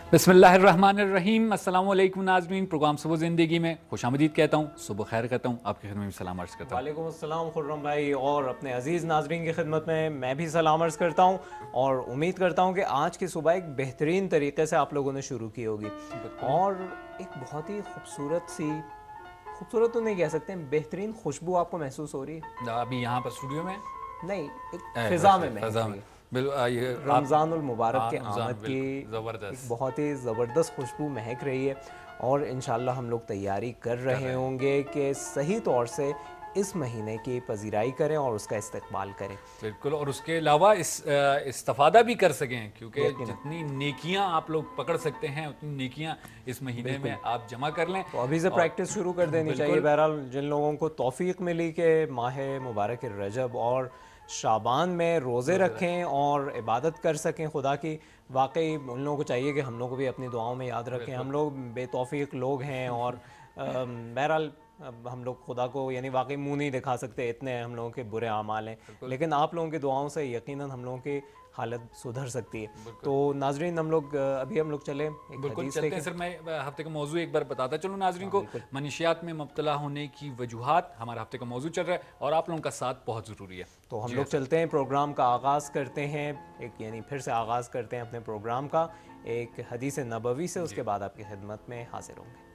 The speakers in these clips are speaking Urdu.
بسم اللہ الرحمن الرحیم۔ السلام علیکم ناظرین، پروگرام صبح زندگی میں خوش آمدید کہتا ہوں، صبح خیر کہتا ہوں، آپ کی خدمت میں سلام عرض کرتا ہوں۔ وعلیکم السلام خرم بھائی، اور اپنے عزیز ناظرین کی خدمت میں بھی سلام عرض کرتا ہوں، اور امید کرتا ہوں کہ آج کی صبح ایک بہترین طریقے سے آپ لوگوں نے شروع کی ہوگی، اور ایک بہت ہی خوبصورت تو نہیں کہہ سکتے، بہترین خوشبو آپ کو محسوس ہو رہی ہے ابھی یہاں پر اسٹوڈیو میں نہیں، ایک فضا میں رمضان المبارک کے آمد کی ایک بہت ہی زبردست خوشبو مہک رہی ہے، اور انشاءاللہ ہم لوگ تیاری کر رہے ہوں گے کہ صحیح طور سے اس مہینے کی پذیرائی کریں اور اس کا استقبال کریں۔ بالکل، اور اس کے علاوہ استفادہ بھی کر سکیں، کیونکہ جتنی نیکیاں آپ لوگ پکڑ سکتے ہیں اتنی نیکیاں اس مہینے میں آپ جمع کر لیں، تو ابھی سے پریکٹس شروع کر دینی چاہیے۔ بہرحال جن لوگوں کو توفیق ملی کہ ماہ مبارک رجب اور شعبان میں روزے رکھیں اور عبادت کر سکیں خدا کی، واقعی ان لوگوں کو چاہیے کہ ہم لوگ کو بھی اپنی دعاؤں میں یاد رکھیں۔ ہم لوگ بے توفیق لوگ ہیں، اور بہرحال ہم لوگ خدا کو یعنی واقعی منہ نہیں دکھا سکتے، اتنے ہم لوگوں کے برے اعمال ہیں، لیکن آپ لوگوں کی دعاؤں سے یقیناً ہم لوگوں کی حالت سدھر سکتی ہے۔ تو ناظرین ہم لوگ چلیں ایک حدیث چلتے ہیں۔ سر میں ہفتے کا موضوع ایک بار بتاتا چلوں ناظرین کو، منشیات میں مبتلا ہونے کی وجوہات ہمارا ہفتے کا موضوع چل رہا ہے، اور آپ لوگوں کا ساتھ بہت ضروری ہے۔ تو ہم لوگ چلتے ہیں، پروگرام کا آغاز کرتے ہیں، پھر سے آغاز کرتے ہیں اپنے پروگرام کا ایک حدیث نبوی سے، اس کے بعد آپ کی خدمت میں حاضر ہوں گے۔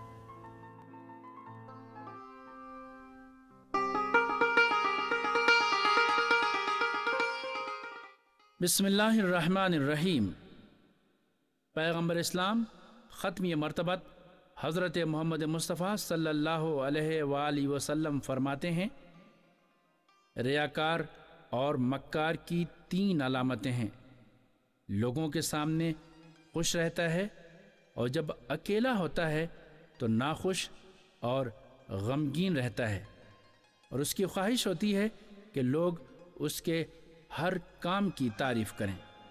بسم اللہ الرحمن الرحیم۔ پیغمبر اسلام ختمی مرتبت حضرت محمد مصطفیٰ صلی اللہ علیہ وآلہ وسلم فرماتے ہیں، ریاکار اور مکار کی 3 علامتیں ہیں۔ لوگوں کے سامنے خوش رہتا ہے، اور جب اکیلا ہوتا ہے تو ناخوش اور غمگین رہتا ہے، اور اس کی خواہش ہوتی ہے کہ لوگ اس کے ہر کام کی تعریف کریں۔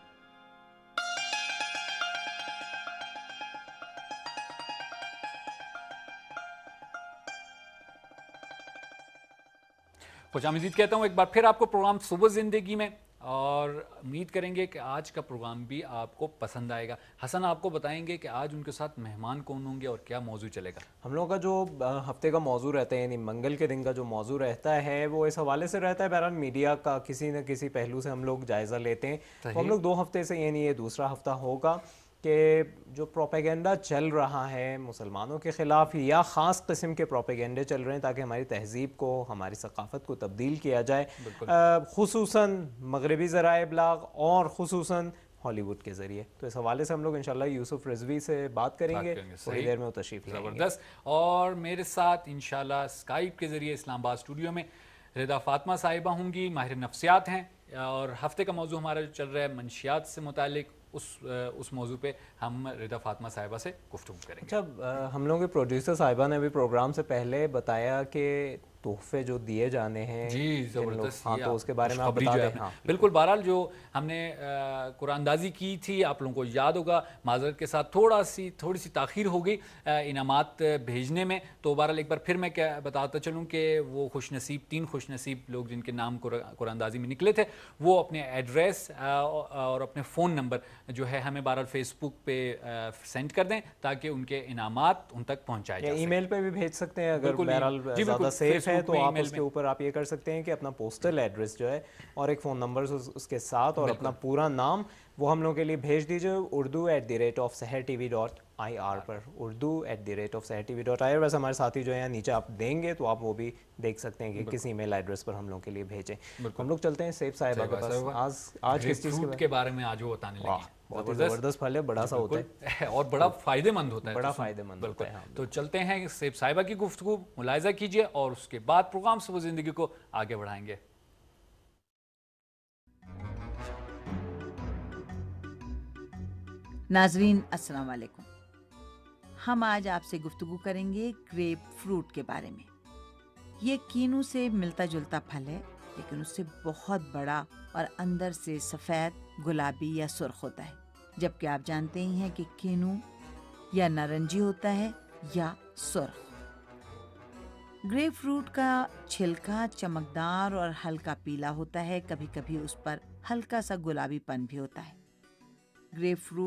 خوش آمدید کہتا ہوں ایک بار پھر آپ کو پروگرام صبح زندگی میں، اور امید کریں گے کہ آج کا پروگرام بھی آپ کو پسند آئے گا۔ حسن آپ کو بتائیں گے کہ آج ان کے ساتھ مہمان کون ہوں گے اور کیا موضوع چلے گا۔ ہم لوگوں کا جو ہفتے کا موضوع رہتا ہے، یعنی منگل کے دن کا جو موضوع رہتا ہے، وہ اس حوالے سے رہتا ہے، بہرحال میڈیا کا کسی نہ کسی پہلو سے ہم لوگ جائزہ لیتے ہیں۔ تو ہم لوگ 2 ہفتے سے، یعنی یہ دوسرا ہفتہ ہوگا، کہ جو پروپیگنڈا چل رہا ہے مسلمانوں کے خلاف، یا خاص قسم کے پروپیگنڈے چل رہے ہیں تاکہ ہماری تہذیب کو، ہماری ثقافت کو تبدیل کیا جائے، خصوصاً مغربی ذرائع ابلاغ اور خصوصاً ہالی ووڈ کے ذریعے۔ تو اس حوالے سے ہم لوگ انشاءاللہ یوسف رضوی سے بات کریں گے، تھوڑی دیر میں وہ تشریف لائیں گے۔ زبردست۔ اور میرے ساتھ انشاءاللہ اسکائپ کے ذریعے اسلام آباد اسٹوڈیو میں رضا فاطمہ صاحبہ ہوں گی، ماہر نفسیات ہیں، اور ہفتے کا موضوع ہمارا جو چل رہا ہے منشیات سے متعلق، اس موضوع پہ ہم رضا فاطمہ صاحبہ سے گفتگو کریں گے۔ اچھا، ہم لوگوں کے پروڈیوسر صاحبہ نے بھی پروگرام سے پہلے بتایا کہ تحفے جو دیے جانے ہیں، جی زبردست، ہاں، تو اس کے بارے میں آپ بتا دیں۔ ہاں بالکل، بہرحال جو ہم نے قرآن اندازی کی تھی، آپ لوگوں کو یاد ہوگا، معذرت کے ساتھ تھوڑی سی تاخیر ہو گئی انعامات بھیجنے میں، تو بہرحال ایک بار پھر میں کیا بتاتا چلوں کہ وہ 3 خوش نصیب لوگ جن کے نام قرآن اندازی میں نکلے تھے، وہ اپنے ایڈریس اور اپنے فون نمبر جو ہے ہمیں بہرحال فیس بک پہ سینڈ کر دیں، تاکہ ان کے انعامات ان تک پہنچائے جا سکیں۔ ای میل پہ بھی بھیج سکتے ہیں اگر بہرحال زیادہ سیف ہے تو آپ اس کے اوپر آپ یہ کر سکتے ہیں کہ اپنا پوسٹل ایڈریس جو ہے اور ایک فون نمبر اس کے ساتھ، اور اپنا پورا نام وہ ہم لوگوں کے لیے بھیج دیجیے urdu@sehertv.ir پر، urdu@sehertv.ir۔ ویسے ہمارے ساتھی جو ہیں نیچے آپ دیں گے تو آپ وہ بھی دیکھ سکتے ہیں کہ کس ای میل ایڈریس پر ہم لوگوں کے لیے بھیجیں۔ ہم لوگ چلتے ہیں سیف صاحبہ کے پاس۔ آج کس چیز کے بارے میں آج وہ بتانے لگے ہیں۔ بہت ہی زبردست پھل ہے، بڑا سا ہوتا ہے اور بڑا فائدہ مند ہوتا ہے، بڑا فائدہ مند ہوتا ہے۔ تو چلتے ہیں سیب صاحبہ کی گفتگو ملاحظہ کیجئے، اور اس کے بعد پروگرام صبح زندگی کو آگے بڑھائیں گے۔ ناظرین السلام علیکم۔ ہم آج آپ سے گفتگو کریں گے گریپ فروٹ کے بارے میں۔ یہ کینو سے ملتا جلتا پھل ہے، لیکن اس سے بہت بڑا اور اندر سے سفید، گلابی یا سرخ ہوتا ہے، جبکہ آپ جانتے ہی ہیں کہ کینو یا نارنجی ہوتا ہے یا سرخ۔ گریپ فروٹ کا چھلکا چمکدار اور ہلکا پیلا ہوتا ہے، کبھی کبھی اس پر ہلکا سا گلابی پن بھی ہوتا ہے۔ گریپ فروٹ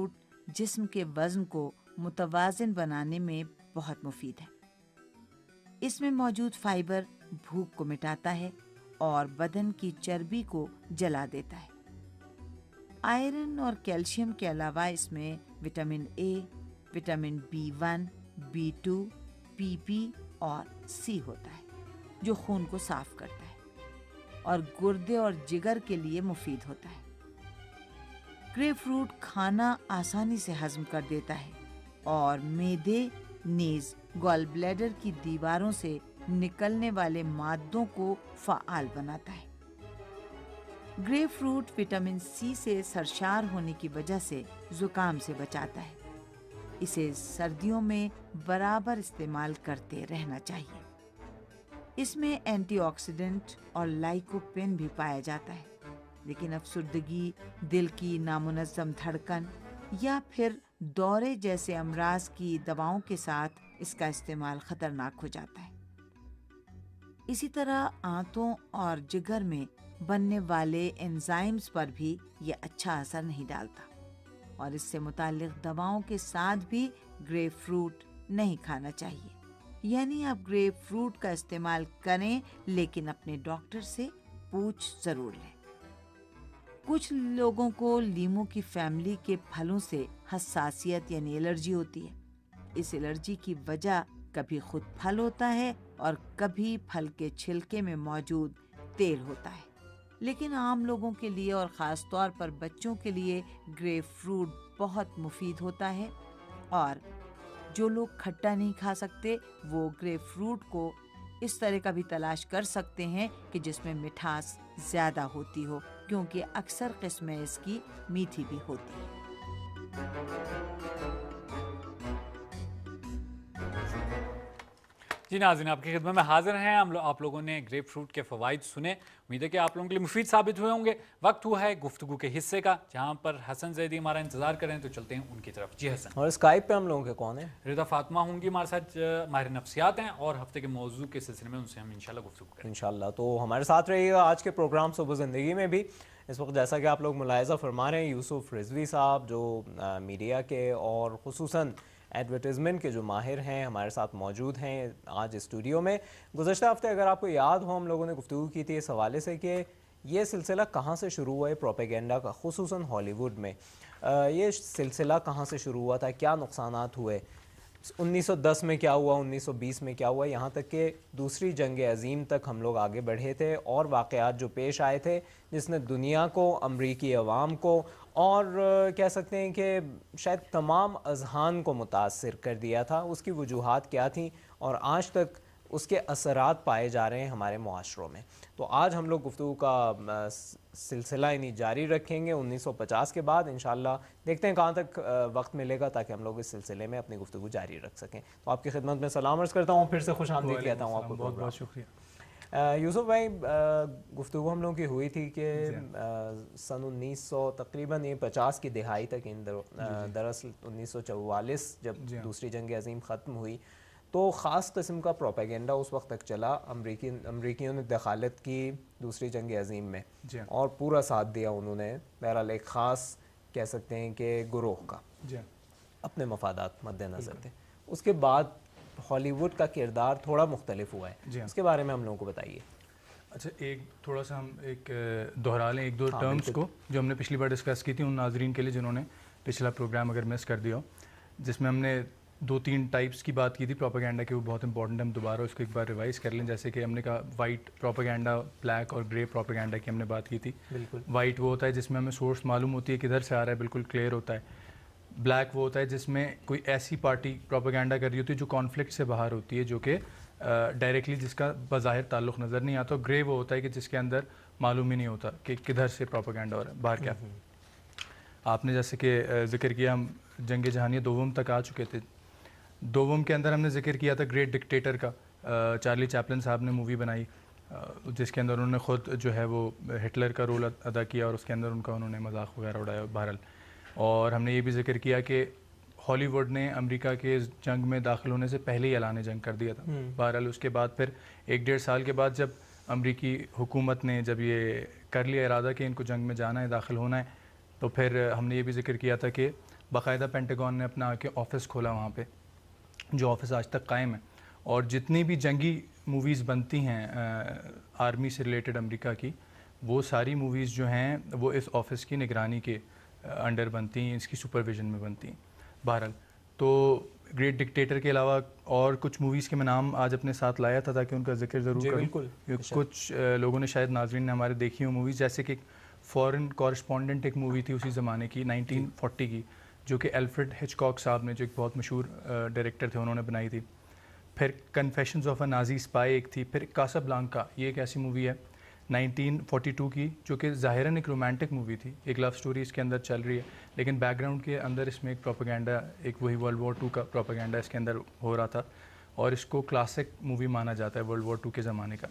جسم کے وزن کو متوازن بنانے میں بہت مفید ہے۔ اس میں موجود فائبر بھوک کو مٹاتا ہے اور بدن کی چربی کو جلا دیتا ہے۔ آئرن اور کیلشیم کے علاوہ اس میں vitamin A, vitamin B1، B2، PP اور C ہوتا ہے جو خون کو صاف کرتا ہے اور گردے اور جگر کے لیے مفید ہوتا ہے۔ گریپ فروٹ کھانا آسانی سے ہضم کر دیتا ہے اور معدے نیز گال بلیڈر کی دیواروں سے نکلنے والے مادوں کو فعال بناتا ہے۔ گریپ فروٹ وٹامن سی سے سرشار ہونے کی وجہ سے زکام سے بچاتا ہے۔ اسے سردیوں میں برابر استعمال کرتے رہنا چاہیے۔ اس میں اینٹی آکسیڈنٹ اور لائکوپین بھی پایا جاتا ہے، لیکن افسردگی، دل کی نامنظم دھڑکن یا پھر دورے جیسے امراض کی دواؤں کے ساتھ اس کا استعمال خطرناک ہو جاتا ہے۔ اسی طرح آنتوں اور جگر میں بننے والے انزائمز پر بھی یہ اچھا اثر نہیں ڈالتا، اور اس سے متعلق دواؤں کے ساتھ بھی گریپ فروٹ نہیں کھانا چاہیے۔ یعنی آپ گریپ فروٹ کا استعمال کریں، لیکن اپنے ڈاکٹر سے پوچھ ضرور لیں۔ کچھ لوگوں کو لیمو کی فیملی کے پھلوں سے حساسیت یعنی الرجی ہوتی ہے۔ اس الرجی کی وجہ کبھی خود پھل ہوتا ہے اور کبھی پھل کے چھلکے میں موجود تیل ہوتا ہے۔ لیکن عام لوگوں کے لیے اور خاص طور پر بچوں کے لیے گریپ فروٹ بہت مفید ہوتا ہے، اور جو لوگ کھٹا نہیں کھا سکتے وہ گریپ فروٹ کو اس طرح کا بھی تلاش کر سکتے ہیں کہ جس میں مٹھاس زیادہ ہوتی ہو، کیونکہ اکثر قسمیں اس کی میٹھی بھی ہوتی ہیں۔ جی ناظرین، آپ کی خدمت میں حاضر ہیں آپ لوگوں نے گریپ فروٹ کے فوائد سنے، امید ہے کہ آپ لوگوں کے لیے مفید ثابت ہوئے ہوں گے۔ وقت ہوا ہے گفتگو کے حصے کا، جہاں پر حسن زیدی ہمارا انتظار کریں، تو چلتے ہیں ان کی طرف۔ جی حسن۔ اور اسکائپ پہ ہم لوگوں کے کون ہیں؟ رضا فاطمہ ہوں گی ہمارے ساتھ، ماہر نفسیات ہیں، اور ہفتے کے موضوع کے سلسلے میں ان سے ہم انشاءاللہ گفتگو کریں گے انشاءاللہ۔ تو ہمارے ساتھ رہیے گا آج کے پروگرام صبح زندگی میں بھی۔ اس وقت جیسا کہ آپ لوگ ملاحظہ فرما رہے ہیں، یوسف رضوی صاحب جو میڈیا کے اور خصوصاً ایڈورٹیزمنٹ کے جو ماہر ہیں ہمارے ساتھ موجود ہیں آج اسٹوڈیو میں۔ گزشتہ ہفتے اگر آپ کو یاد ہو، ہم لوگوں نے گفتگو کی تھی اس حوالے سے کہ یہ سلسلہ کہاں سے شروع ہوا ہے پروپیگنڈا کا، خصوصاً ہالی ووڈ میں۔ یہ سلسلہ کہاں سے شروع ہوا تھا، کیا نقصانات ہوئے، 1910 میں کیا ہوا، 1920 میں کیا ہوا، یہاں تک کہ دوسری جنگ عظیم تک ہم لوگ آگے بڑھے تھے، اور واقعات جو پیش آئے تھے جس نے دنیا کو، امریکی عوام کو، اور کہہ سکتے ہیں کہ شاید تمام اذہان کو متاثر کر دیا تھا۔ اس کی وجوہات کیا تھیں اور آج تک اس کے اثرات پائے جا رہے ہیں ہمارے معاشروں میں۔ تو آج ہم لوگ گفتگو کا سلسلہ جاری رکھیں گے 1950 کے بعد، انشاءاللہ دیکھتے ہیں کہاں تک وقت ملے گا تاکہ ہم لوگ اس سلسلے میں اپنی گفتگو جاری رکھ سکیں۔ تو آپ کی خدمت میں سلام عرض کرتا ہوں، پھر سے خوش آمدید کہتا ہوں آپ کو۔ بہت بہت شکریہ یوسف بھائی، گفتگو ہم لوگوں کی ہوئی تھی کہ سن 1900 تقریباً 50 کی دہائی تک، دراصل 1944 جب دوسری جنگ عظیم ختم ہوئی تو خاص قسم کا پروپیگنڈا اس وقت تک چلا، امریکیوں نے دخالت کی دوسری جنگ عظیم میں اور پورا ساتھ دیا انہوں نے، بہرحال ایک خاص کہہ سکتے ہیں کہ گروہ کا اپنے مفادات مد نظر تھے۔ اس کے بعد ہالی ووڈ کا کردار تھوڑا مختلف ہوا ہے، اس کے بارے میں ہم لوگوں کو بتائیے۔ اچھا، ایک تھوڑا سا ہم ایک دہرا لیں ایک دو ٹرمز کو جو ہم نے پچھلی بار ڈسکس کی تھی ان ناظرین کے لیے جنہوں نے پچھلا پروگرام اگر مس کر دیا ہو، جس میں ہم نے 2-3 ٹائپس کی بات کی تھی پروپیگنڈا کے، وہ بہت امپورٹنٹ ہے، ہم دوبارہ اس کو ایک بار ریوائز کر لیں۔ جیسے کہ ہم نے کہا وائٹ پروپیگنڈا، بلیک اور گرے پروپیگنڈا کی ہم نے بات کی تھی۔ وائٹ وہ ہوتا ہے جس میں ہمیں سورس معلوم ہوتی ہے کدھر سے آ رہا ہے، بالکل کلیئر ہوتا ہے۔ بلیک وہ ہوتا ہے جس میں کوئی ایسی پارٹی پروپیگنڈا کر رہی ہوتی ہے جو کانفلکٹ سے باہر ہوتی ہے، جو کہ ڈائریکٹلی جس کا بظاہر تعلق نظر نہیں آتا۔ گرے وہ ہوتا ہے کہ جس کے اندر معلوم ہی نہیں ہوتا کہ کدھر سے پروپیگنڈا ہو رہا ہے، باہر کیا۔ آپ نے جیسے کہ ذکر کیا ہم جنگ جہانیہ دوم تک آ چکے تھے۔ دوم کے اندر ہم نے ذکر کیا تھا گریٹ ڈکٹیٹر کا، چارلی چیپلن صاحب نے مووی بنائی جس کے اندر انہوں نے خود جو ہے وہ ہٹلر کا رول ادا کیا اور اس کے اندر انہوں نے مذاق وغیرہ اڑایا بہرحال۔ اور ہم نے یہ بھی ذکر کیا کہ ہالی ووڈ نے امریکہ کے جنگ میں داخل ہونے سے پہلے ہی اعلان جنگ کر دیا تھا۔ بہرحال اس کے بعد پھر 1-1.5 سال کے بعد جب امریکی حکومت نے جب یہ کر لیا ارادہ کہ ان کو جنگ میں جانا ہے، داخل ہونا ہے، تو پھر ہم نے یہ بھی ذکر کیا تھا کہ باقاعدہ پینٹاگون نے اپنا کے آفس کھولا وہاں پہ, جو آفس آج تک قائم ہے. اور جتنی بھی جنگی موویز بنتی ہیں آرمی سے ریلیٹڈ امریکہ کی, وہ ساری موویز جو ہیں وہ اس آفس کی نگرانی کے انڈر بنتی ہیں, اس کی سپرویژن میں بنتی ہیں. بہرحال تو گریٹ ڈکٹیٹر کے علاوہ اور کچھ موویز کے میں نام آج اپنے ساتھ لایا تھا تاکہ ان کا ذکر ضرور کروں. کچھ لوگوں نے شاید ناظرین نے ہمارے دیکھی ہوں موویز, جیسے کہ فورن کورسپونڈنٹ ایک مووی تھی اسی زمانے کی 1940 کی, جو کہ الفریڈ ہچکاک صاحب نے, جو ایک بہت مشہور ڈائریکٹر تھے, انہوں نے بنائی تھی. پھر confessions of a Nazi spy ایک تھی. پھر کاسابلانکا, یہ ایک ایسی مووی ہے 1942 کی, جو کہ ظاہراً ایک رومانٹک مووی تھی, ایک لو سٹوری اس کے اندر چل رہی ہے, لیکن بیک گراؤنڈ کے اندر اس میں ایک پروپیگنڈا, ایک وہی ورلڈ وار 2 کا پروپیگنڈا اس کے اندر ہو رہا تھا, اور اس کو کلاسک مووی مانا جاتا ہے ورلڈ وار 2 کے زمانے کا.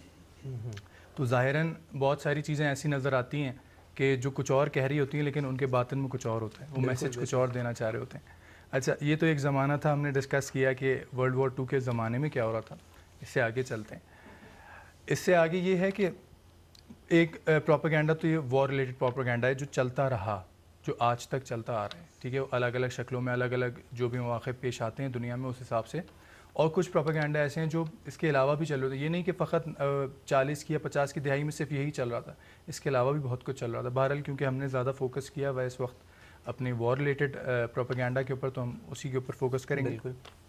تو ظاہراً بہت ساری چیزیں ایسی نظر آتی ہیں کہ جو کچھ اور کہہ رہی ہوتی ہیں لیکن ان کے باطن میں کچھ اور ہوتا ہے, وہ میسج کچھ اور دینا چاہ رہے ہوتے ہیں. اچھا, یہ تو ایک زمانہ تھا, ہم نے ڈسکس کیا کہ ورلڈ وار 2 کے زمانے میں کیا ہو رہا تھا. اس سے آگے چلتے ہیں. اس سے آگے یہ ہے کہ ایک پروپیگنڈا, تو یہ وار ریلیٹڈ پروپیگنڈا ہے جو چلتا رہا, جو آج تک چلتا آ رہا ہے. ٹھیک ہے, الگ الگ شکلوں میں الگ الگ جو بھی مواقع پیش آتے ہیں دنیا میں اس حساب سے. اور کچھ پروپیگنڈا ایسے ہیں جو اس کے علاوہ بھی چل رہے تھے. یہ نہیں کہ فقط 40 کی یا 50 کی دہائی میں صرف یہی چل رہا تھا, اس کے علاوہ بھی بہت کچھ چل رہا تھا. بہرحال کیونکہ ہم نے زیادہ فوکس کیا ہوا اس وقت اپنے وار ریلیٹڈ پروپیگنڈا کے اوپر, تو ہم اسی کے اوپر فوکس کریں گے.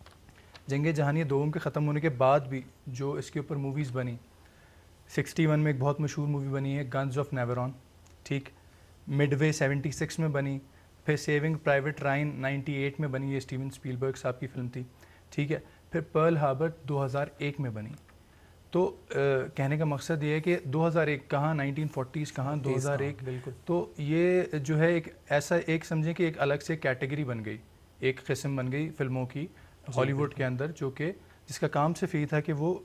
جنگ جہانیہ دوم کے ختم ہونے کے بعد بھی جو اس کے اوپر موویز بنی, 61 میں ایک بہت مشہور مووی بنی ہے گنز آف نیورون, ٹھیک, مڈ وے 76 میں بنی, پھر سیونگ پرائیویٹ رائن 98 میں بنی, یہ اسٹیون اسپیلبرگ صاحب کی فلم تھی, ٹھیک ہے, پھر پرل ہاربر 2001 میں بنی. تو کہنے کا مقصد یہ ہے کہ 2001 کہاں, 1940s کہاں, 2001. تو یہ جو ہے ایک ایسا, ایک سمجھیں کہ ایک الگ سے کیٹیگری بن گئی, ایک قسم بن گئی فلموں کی ہالی ووڈ کے اندر, جو کہ جس کا کام صرف یہ تھا کہ وہ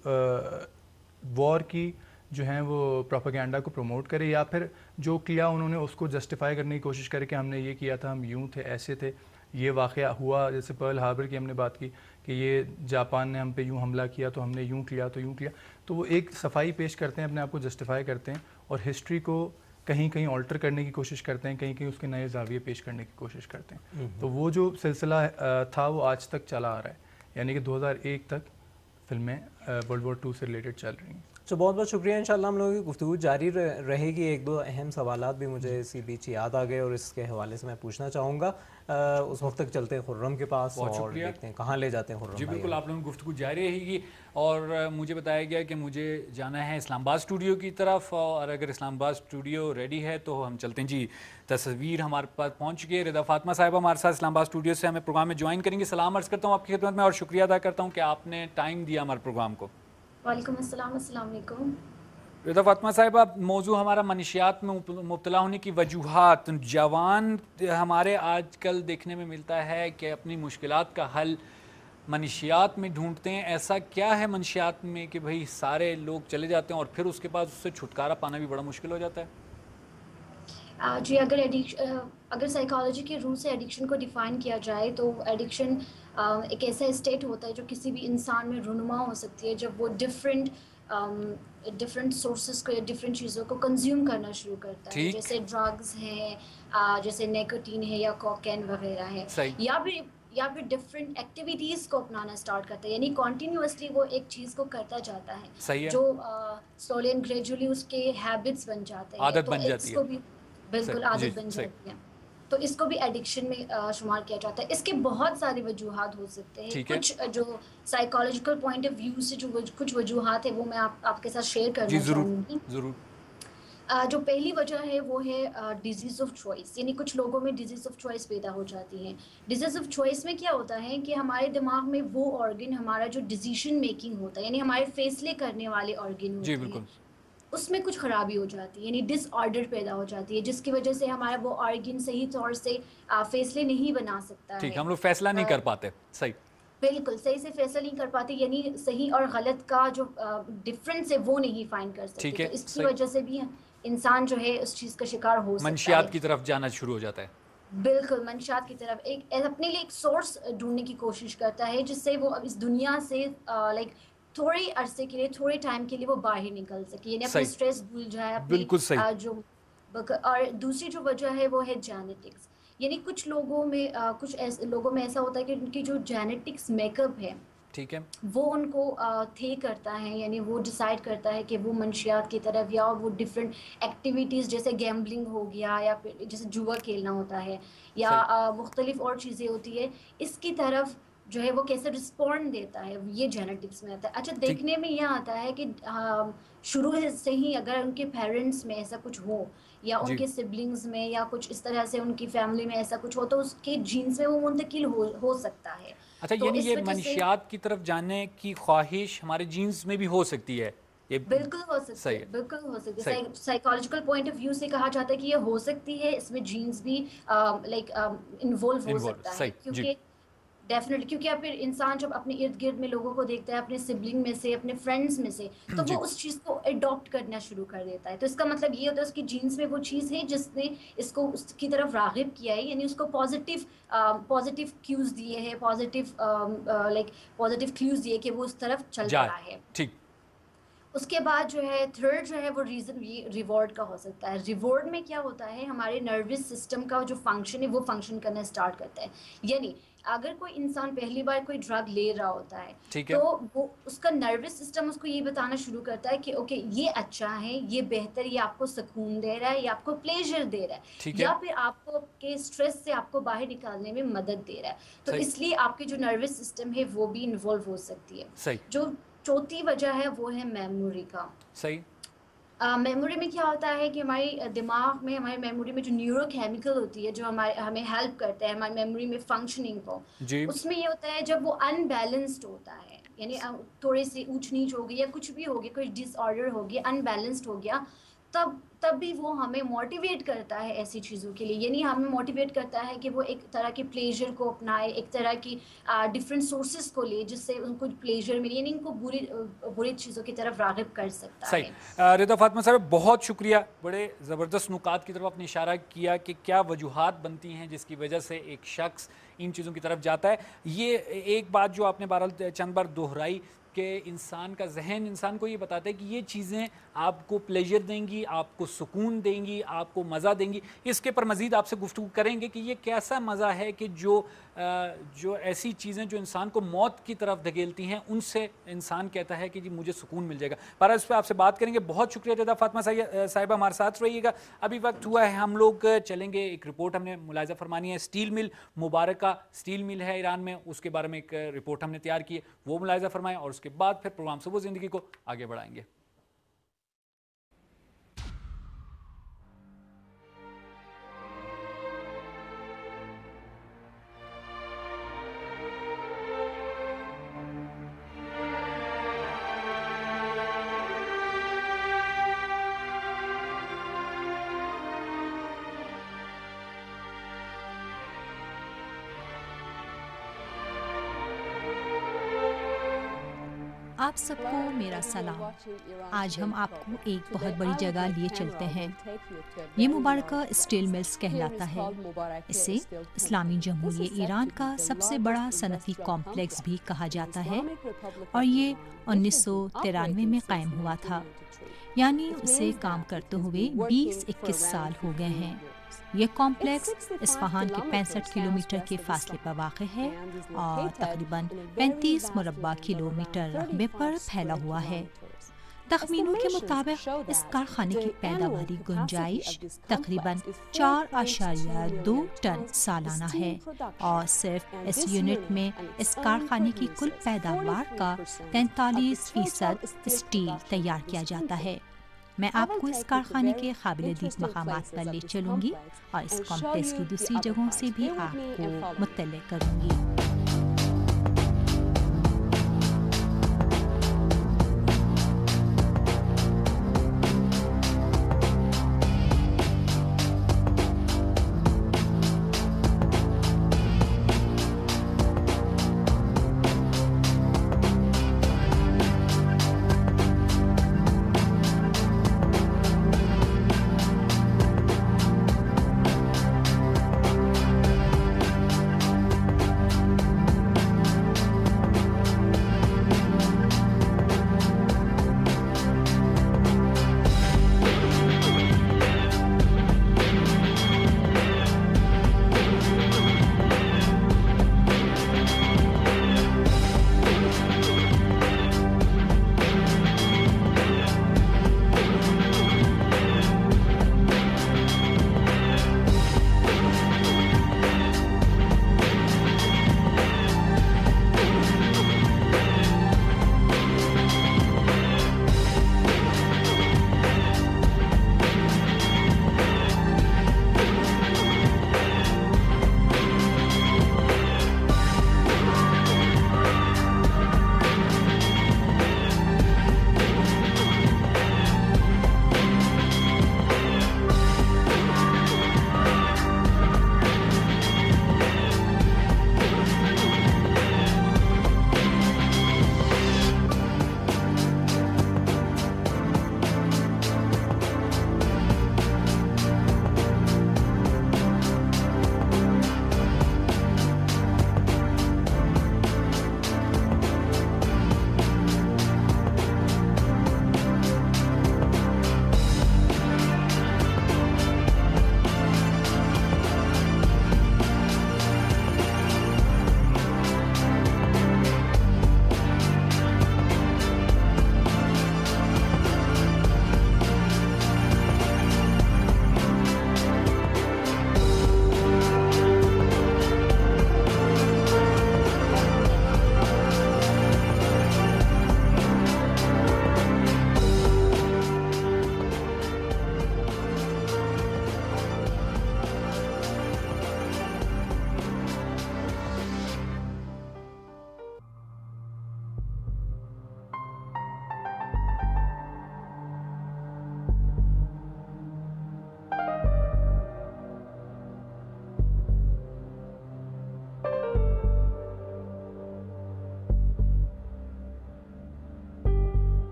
وار کی جو ہیں وہ پروپیگنڈا کو پروموٹ کرے, یا پھر جو کیا انہوں نے اس کو جسٹیفائی کرنے کی کوشش کرے کہ ہم نے یہ کیا تھا, ہم یوں تھے, ایسے تھے, یہ واقعہ ہوا. جیسے پرل ہاربر کی ہم نے بات کی کہ یہ جاپان نے ہم پہ یوں حملہ کیا تو ہم نے یوں کیا تو یوں کیا. تو وہ ایک صفائی پیش کرتے ہیں, اپنے آپ کو جسٹیفائی کرتے ہیں, اور ہسٹری کو کہیں کہیں آلٹر کرنے کی کوشش کرتے ہیں, کہیں کہیں اس کے نئے زاویے پیش کرنے کی کوشش کرتے ہیں. تو وہ جو سلسلہ تھا وہ آج تک چلا آ رہا ہے, یعنی کہ 2001 تک فلمیں ورلڈ وار 2 سے ریلیٹڈ چل رہی ہیں. تو بہت بہت شکریہ. انشاءاللہ ہم لوگوں کی گفتگو جاری رہے گی. ایک دو اہم سوالات بھی مجھے اسی بیچ یاد آ گئے اور اس کے حوالے سے میں پوچھنا چاہوں گا. اس وقت تک چلتے ہیں خرم کے پاس اور دیکھتے ہیں کہاں لے جاتے ہیں خرم. جی بالکل, آپ لوگوں کی گفتگو جاری رہے گی, اور مجھے بتایا گیا کہ مجھے جانا ہے اسلام آباد اسٹوڈیو کی طرف, اور اگر اسلام آباد اسٹوڈیو ریڈی ہے تو ہم چلتے ہیں. جی تصویر ہمارے پاس پہنچ چکی ہے, رضا فاطمہ صاحبہ ہمارے ساتھ اسلام آباد اسٹوڈیو سے ہمیں پروگرام میں جوائن کریں گے. سلام عرض کرتا ہوں آپ کی خدمت میں, اور شکریہ ادا کرتا ہوں کہ آپ نے ٹائم دیا ہمارے پروگرام کو. وعلیکم السلام. السلام علیکم. رضا فاطمہ صاحبہ, موضوع ہمارا منشیات میں مبتلا ہونے کی وجوہات. جوان ہمارے آج کل دیکھنے میں ملتا ہے کہ اپنی مشکلات کا حل منشیات میں ڈھونڈتے ہیں. ایسا کیا ہے منشیات میں کہ بھئی سارے لوگ چلے جاتے ہیں اور پھر اس کے بعد اس سے چھٹکارا پانا بھی بڑا مشکل ہو جاتا ہے؟ جی, اگر سائیکالوجی کے روح سے ایڈکشن کو ڈیفائن کیا جائے تو ایڈکشن ایک ایسا اسٹیٹ ہوتا ہے جو کسی بھی انسان میں رونما ہو سکتی ہے جب وہ ڈفرینٹ سورسز کو یا ڈفرینٹ چیزوں کو کنزیوم کرنا شروع کرتا ہے, جیسے ڈرگز ہیں, جیسے نیکوٹین ہے یا کوکین وغیرہ ہے, یا پھر ڈفرینٹ ایکٹیویٹیز کو اپنانا اسٹارٹ کرتا ہے, یعنی کنٹینیوسلی وہ ایک چیز کو کرتا جاتا ہے جو سلولی اینڈ گریجولی اس کے ہیبٹس بن جاتے ہیں, عادت بن جاتی ہے. بالکل عادت بن جاتی ہے, تو اس کو بھی ایڈکشن میں شمار کیا جاتا ہے. اس کے بہت ساری وجوہات ہو سکتے ہیں. کچھ جو سائیکالوجیکل پوائنٹ آف ویو سے جو کچھ وجوہات ہیں وہ میں آپ کے ساتھ شیئر کرنا چاہوں گی. ضرور. جو پہلی وجہ ہے وہ ہے ڈیزیز آف چوائس, یعنی کچھ لوگوں میں ڈیزیز آف چوائس پیدا ہو جاتی ہے. ڈیزیز آف چوائس میں کیا ہوتا ہے کہ ہمارے دماغ میں وہ آرگن, ہمارا جو ڈیسیژن میکنگ ہوتا ہے, یعنی ہمارے فیصلے کرنے والے آرگن ہوتے ہیں, اس میں کچھ خرابی ہو جاتی ہے, یعنی ڈس آرڈر پیدا ہو جاتی ہے, جس کی وجہ سے ہمارا وہ آرگن صحیح طور سے فیصلے نہیں بنا سکتا ہے. ٹھیک, ہم لوگ فیصلہ نہیں کر پاتے. صحیح, بالکل صحیح سے فیصلہ نہیں کر پاتے, یعنی صحیح اور غلط کا جو ڈفرینس ہے وہ نہیں فائنڈ کر سکتے. تو اس کی وجہ سے بھی انسان جو ہے اس چیز کا شکار ہو سکتا ہے, منشیات کی طرف جانا شروع ہو جاتا ہے. بالکل, منشیات کی طرف اپنے لیے ایک سورس ڈھونڈنے کی کوشش کرتا ہے جس سے وہ اس دنیا سے لائک تھوڑے عرصے کے لیے, تھوڑے ٹائم کے لیے وہ باہر نکل سکے, یعنی اپنے اسٹریس بھول جائے, اپنی جو. اور دوسری جو وجہ ہے وہ ہے جینیٹکس, یعنی کچھ لوگوں میں لوگوں میں ایسا ہوتا ہے کہ ان کی جو جینیٹکس میک اپ ہے ٹھیک ہے وہ ان کو تھے کرتا ہے، یعنی وہ ڈیسائیڈ کرتا ہے کہ وہ منشیات کی طرف یا وہ ڈفرینٹ ایکٹیویٹیز جیسے گیمبلنگ ہو گیا یا پھر جیسے جوا کھیلنا ہوتا ہے یا مختلف اور چیزیں ہوتی ہے، اس کی طرف جو ہے وہ کیسے رسپونڈ دیتا ہے، یہ جینیٹکس میں آتا ہے. اچھا دیکھنے میں یہ آتا ہے کہ شروع سے ہی اگر ان کے پیرنٹس میں ایسا کچھ ہو یا ان کے سبلنگز میں یا کچھ اس طرح سے ان کی فیملی میں ایسا کچھ ہو تو اس کے جینز میں وہ منتقل ہو سکتا ہے. اچھا یعنی یہ منشیات کی طرف جانے کی خواہش ہمارے جینز میں بھی ہو سکتی ہے؟ بالکل ہو سکتی ہے، بالکل ہو سکتی ہے. سائیکالوجیکل پوائنٹ آف ویو سے کہا جاتا ہے کہ یہ ہو سکتی ہے، اس میں جینز بھی لائک انوالو ہو سکتا ہے، کیونکہ ڈیفینیٹلی کیونکہ اب پھر انسان جب اپنے ارد گرد میں لوگوں کو دیکھتا ہے، اپنے سبلنگ میں سے، اپنے فرینڈس میں سے، تو وہ اس چیز کو اڈاپٹ کرنا شروع کر دیتا ہے. تو اس کا مطلب یہ ہوتا ہے اس کی جینس میں وہ چیز ہے جس نے اس کو اس کی طرف راغب کیا ہے، یعنی اس کو پازیٹیو کیوز دیے ہیں، پازیٹیو کلیوز دیے کہ وہ اس طرف چل رہا ہے. ٹھیک. اس کے بعد جو ہے تھرڈ جو ہے وہ ریزن یہ ریوارڈ کا ہو سکتا ہے. ریوارڈ میں کیا ہوتا ہے، ہمارے نروس سسٹم کا جو فنکشن ہے وہ فنکشن کرنا اسٹارٹ کرتا ہے. یعنی اگر کوئی انسان پہلی بار کوئی ڈرگ لے رہا ہوتا ہے تو وہ اس کا نروس سسٹم اس کو یہ بتانا شروع کرتا ہے کہ اوکے یہ اچھا ہے، یہ بہتر، یہ آپ کو سکون دے رہا ہے، یہ آپ کو پلیزر دے رہا ہے، یا پھر آپ کو کے اسٹریس سے آپ کو باہر نکالنے میں مدد دے رہا ہے. تو اس لیے آپ کی جو نروس سسٹم ہے وہ بھی انوالو ہو سکتی ہے. جو چوتھی وجہ ہے وہ ہے میموری کا. صحیح. میموری میں کیا ہوتا ہے کہ ہماری دماغ میں، ہماری میموری میں جو نیورو کیمیکل ہوتی ہے جو ہمیں ہیلپ کرتا ہے ہماری میموری میں فنکشننگ کو، اس میں یہ ہوتا ہے جب وہ ان بیلنسڈ ہوتا ہے، یعنی تھوڑی سی اونچ نیچ ہو گئی یا کچھ بھی ہو گیا، کوئی ڈس آرڈر ہو گیا، ان بیلنسڈ ہو گیا، تب بھی وہ ہمیں موٹیویٹ کرتا ہے ایسی چیزوں کے لیے. یعنی ہمیں موٹیویٹ کرتا ہے کہ وہ ایک طرح کے پلیزر کو اپنائے، ایک طرح کی ڈفرینٹ سورسز کو لے جس سے ان کو پلیزر ملے، یعنی ان کو بری چیزوں کی طرف راغب کر سکتا ہے. صحیح. رضا فاطمہ صاحب بہت شکریہ، بڑے زبردست نکات کی طرف آپ نے اشارہ کیا کہ کیا وجوہات بنتی ہیں جس کی وجہ سے ایک شخص ان چیزوں کی طرف جاتا ہے. یہ ایک بات جو آپ نے بہرحال چند بار دہرائی کہ انسان کا ذہن انسان کو یہ بتاتا ہے کہ یہ چیزیں آپ کو پلیجر دیں گی، آپ کو سکون دیں گی، آپ کو مزہ دیں گی. اس کے پر مزید آپ سے گفتگو کریں گے کہ یہ کیسا مزہ ہے کہ جو ایسی چیزیں جو انسان کو موت کی طرف دھکیلتی ہیں ان سے انسان کہتا ہے کہ جی مجھے سکون مل جائے گا. پر اس پہ آپ سے بات کریں گے. بہت شکریہ رضا فاطمہ صاحبہ، ہمارے ساتھ رہیے گا. ابھی وقت ہوا ہے ہم لوگ چلیں گے، ایک رپورٹ ہم نے ملاحظہ فرمانی ہے. اسٹیل مل مبارکہ اسٹیل مل ہے ایران میں، اس کے بارے میں ایک رپورٹ ہم نے تیار کی ہے، وہ ملاحظہ فرمائیں اور اس کے بعد پھر پروگرام صبح زندگی کو آگے بڑھائیں گے. آپ سب کو میرا سلام. آج ہم آپ کو ایک بہت بڑی جگہ لیے چلتے ہیں. یہ مبارکہ اسٹیل ملز کہلاتا ہے. اسے اسلامی جمہوریہ ایران کا سب سے بڑا صنعتی کمپلیکس بھی کہا جاتا ہے اور یہ 1993 میں قائم ہوا تھا، یعنی اسے کام کرتے ہوئے 20-21 سال ہو گئے ہیں. یہ کمپلیکس اصفہان کے 65 کلومیٹر کے فاصلے پر واقع ہے اور تقریباً 35 مربع کلومیٹر رقبے پر پھیلا ہوا ہے. تخمینوں کے مطابق اس کارخانے کی پیداواری گنجائش تقریباً 4.2 ٹن سالانہ ہے اور صرف اس یونٹ میں اس کارخانے کی کل پیداوار کا 43% اسٹیل تیار کیا جاتا ہے. میں آپ کو اس کارخانے کے قابل دید مقامات پر لے چلوں گی اور اس کمپلیکس کی دوسری جگہوں سے بھی آپ کو مطلع کروں گی.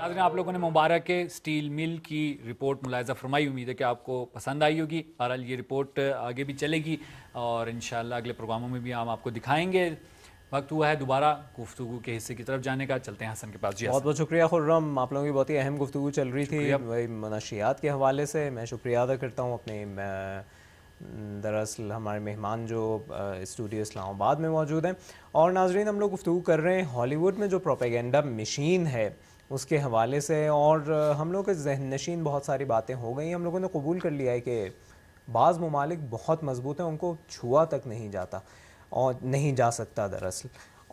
नाज़रीन, आप लोगों ने मुबारक के स्टील मिल की रिपोर्ट मुलाहिज़ा फरमाई। उम्मीद है कि आपको पसंद आई होगी। बहरहाल ये रिपोर्ट आगे भी चलेगी और इंशाअल्लाह अगले प्रोग्रामों में भी हम आपको दिखाएंगे। वक्त हुआ है दोबारा गुफ्तगू के हिस्से की तरफ जाने का। चलते हैं हसन के पास। जी बहुत बहुत शुक्रिया खुर्रम, आप लोगों की बहुत ही अहम गुफ्तगू चल रही थी वही मनशियात के हवाले से। मैं शुक्रिया अदा करता हूँ अपने दरअसल हमारे मेहमान जो स्टूडियो इस्लामाबाद में मौजूद हैं। और नाजरीन, हम लोग गुफ्तगू कर रहे हैं हॉलीवुड में जो प्रोपेगेंडा मशीन है उसके हवाले से। और हम लोग के जहन नशीन बहुत सारी बातें हो गई। हम लोगों ने कबूल कर लिया है कि बाज़ ममालिक बहुत मजबूत हैं, उनको छुआ तक नहीं जाता और नहीं जा सकता दरअसल।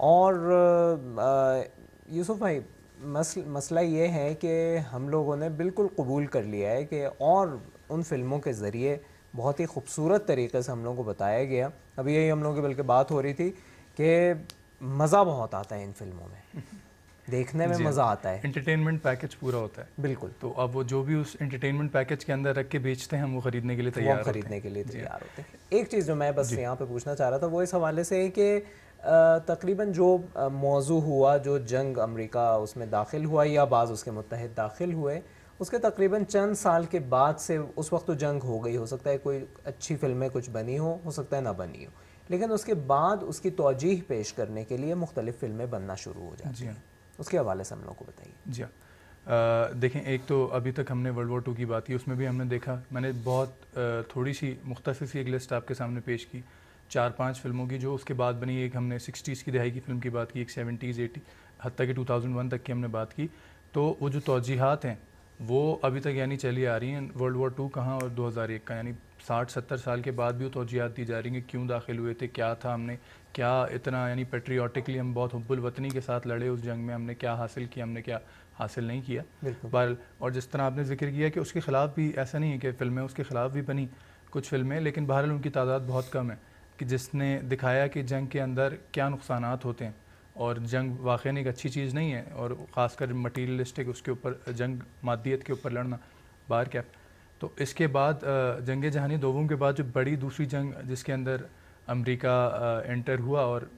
और यूसुफ भाई, मसला ये है कि हम लोगों ने बिल्कुल कबूल कर लिया है कि और उन फिल्मों के ज़रिए बहुत ही खूबसूरत तरीके से हम लोगों को बताया गया। अभी यही हम लोगों की बल्कि बात हो रही थी कि मज़ा बहुत आता है इन फिल्मों में, देखने में मज़ा आता है, एंटरटेनमेंट पैकेज पूरा होता है। बिल्कुल। तो अब वो जो भी उस एंटरटेनमेंट पैकेज के अंदर रख के बेचते हैं, हम वो ख़रीदने के लिए तैयार होते हैं। एक चीज़ जो मैं बस यहाँ पे पूछना चाह रहा था वो इस हवाले से है कि तकरीबन जो मौजू हुआ, जो जंग अमेरिका उसमें दाखिल हुआ या बाज़ उसके मुत्तहिद दाखिल हुए, उसके तकरीबन चंद साल के बाद से उस वक्त तो जंग हो गई, हो सकता है कोई अच्छी फिल्में कुछ बनी हो सकता है ना बनी हो, लेकिन उसके बाद उसकी तौजीह पेश करने के लिए मुख्तलिफ़ फिल्में बनना शुरू हो जाती हैं। उसके हवाले से हम लोग को बताइए। जी हाँ, देखें, एक तो अभी तक हमने वर्ल्ड वॉर 2 की बात की, उसमें भी हमने देखा, मैंने बहुत थोड़ी सी मुख्तसर सी एक लिस्ट आपके सामने पेश की 4-5 फिल्मों की जो उसके बाद बनी। एक हमने 60s की दहाई की फ़िल्म की बात की, एक 70s 80 हत्ता कि 2001 तक की हमने बात की। तो वो जो तौजीहात हैं वो अभी तक यानी चली आ रही हैं। वर्ल्ड वॉर 2 कहाँ और 2001 का, यानी 60-70 साल के बाद भी वो तौजीहात दी जा रही हैं कि क्यों दाखिल हुए थे, क्या था, हमने क्या इतना यानी पेट्रियाटिकली हम बहुत हुब्बुल वतनी के साथ लड़े उस जंग में, हमने क्या हासिल किया, हमने क्या हासिल नहीं किया। बहरहाल, और जिस तरह आपने जिक्र किया कि उसके ख़िलाफ़ भी ऐसा नहीं है कि फ़िल्में उसके ख़िलाफ़ भी बनी कुछ फ़िल्में, लेकिन बहरहाल उनकी तादाद बहुत कम है कि जिसने दिखाया कि जंग के अंदर क्या नुकसानात होते हैं। और जंग वाक़ई एक अच्छी चीज़ नहीं है, और ख़ासकर मटीरियलिस्टिक उसके ऊपर जंग मादियत के ऊपर लड़ना बाहर क्या। तो इसके बाद जंग जहानी दोम के बाद जो बड़ी दूसरी जंग जिसके अंदर अमेरिका एंटर हुआ और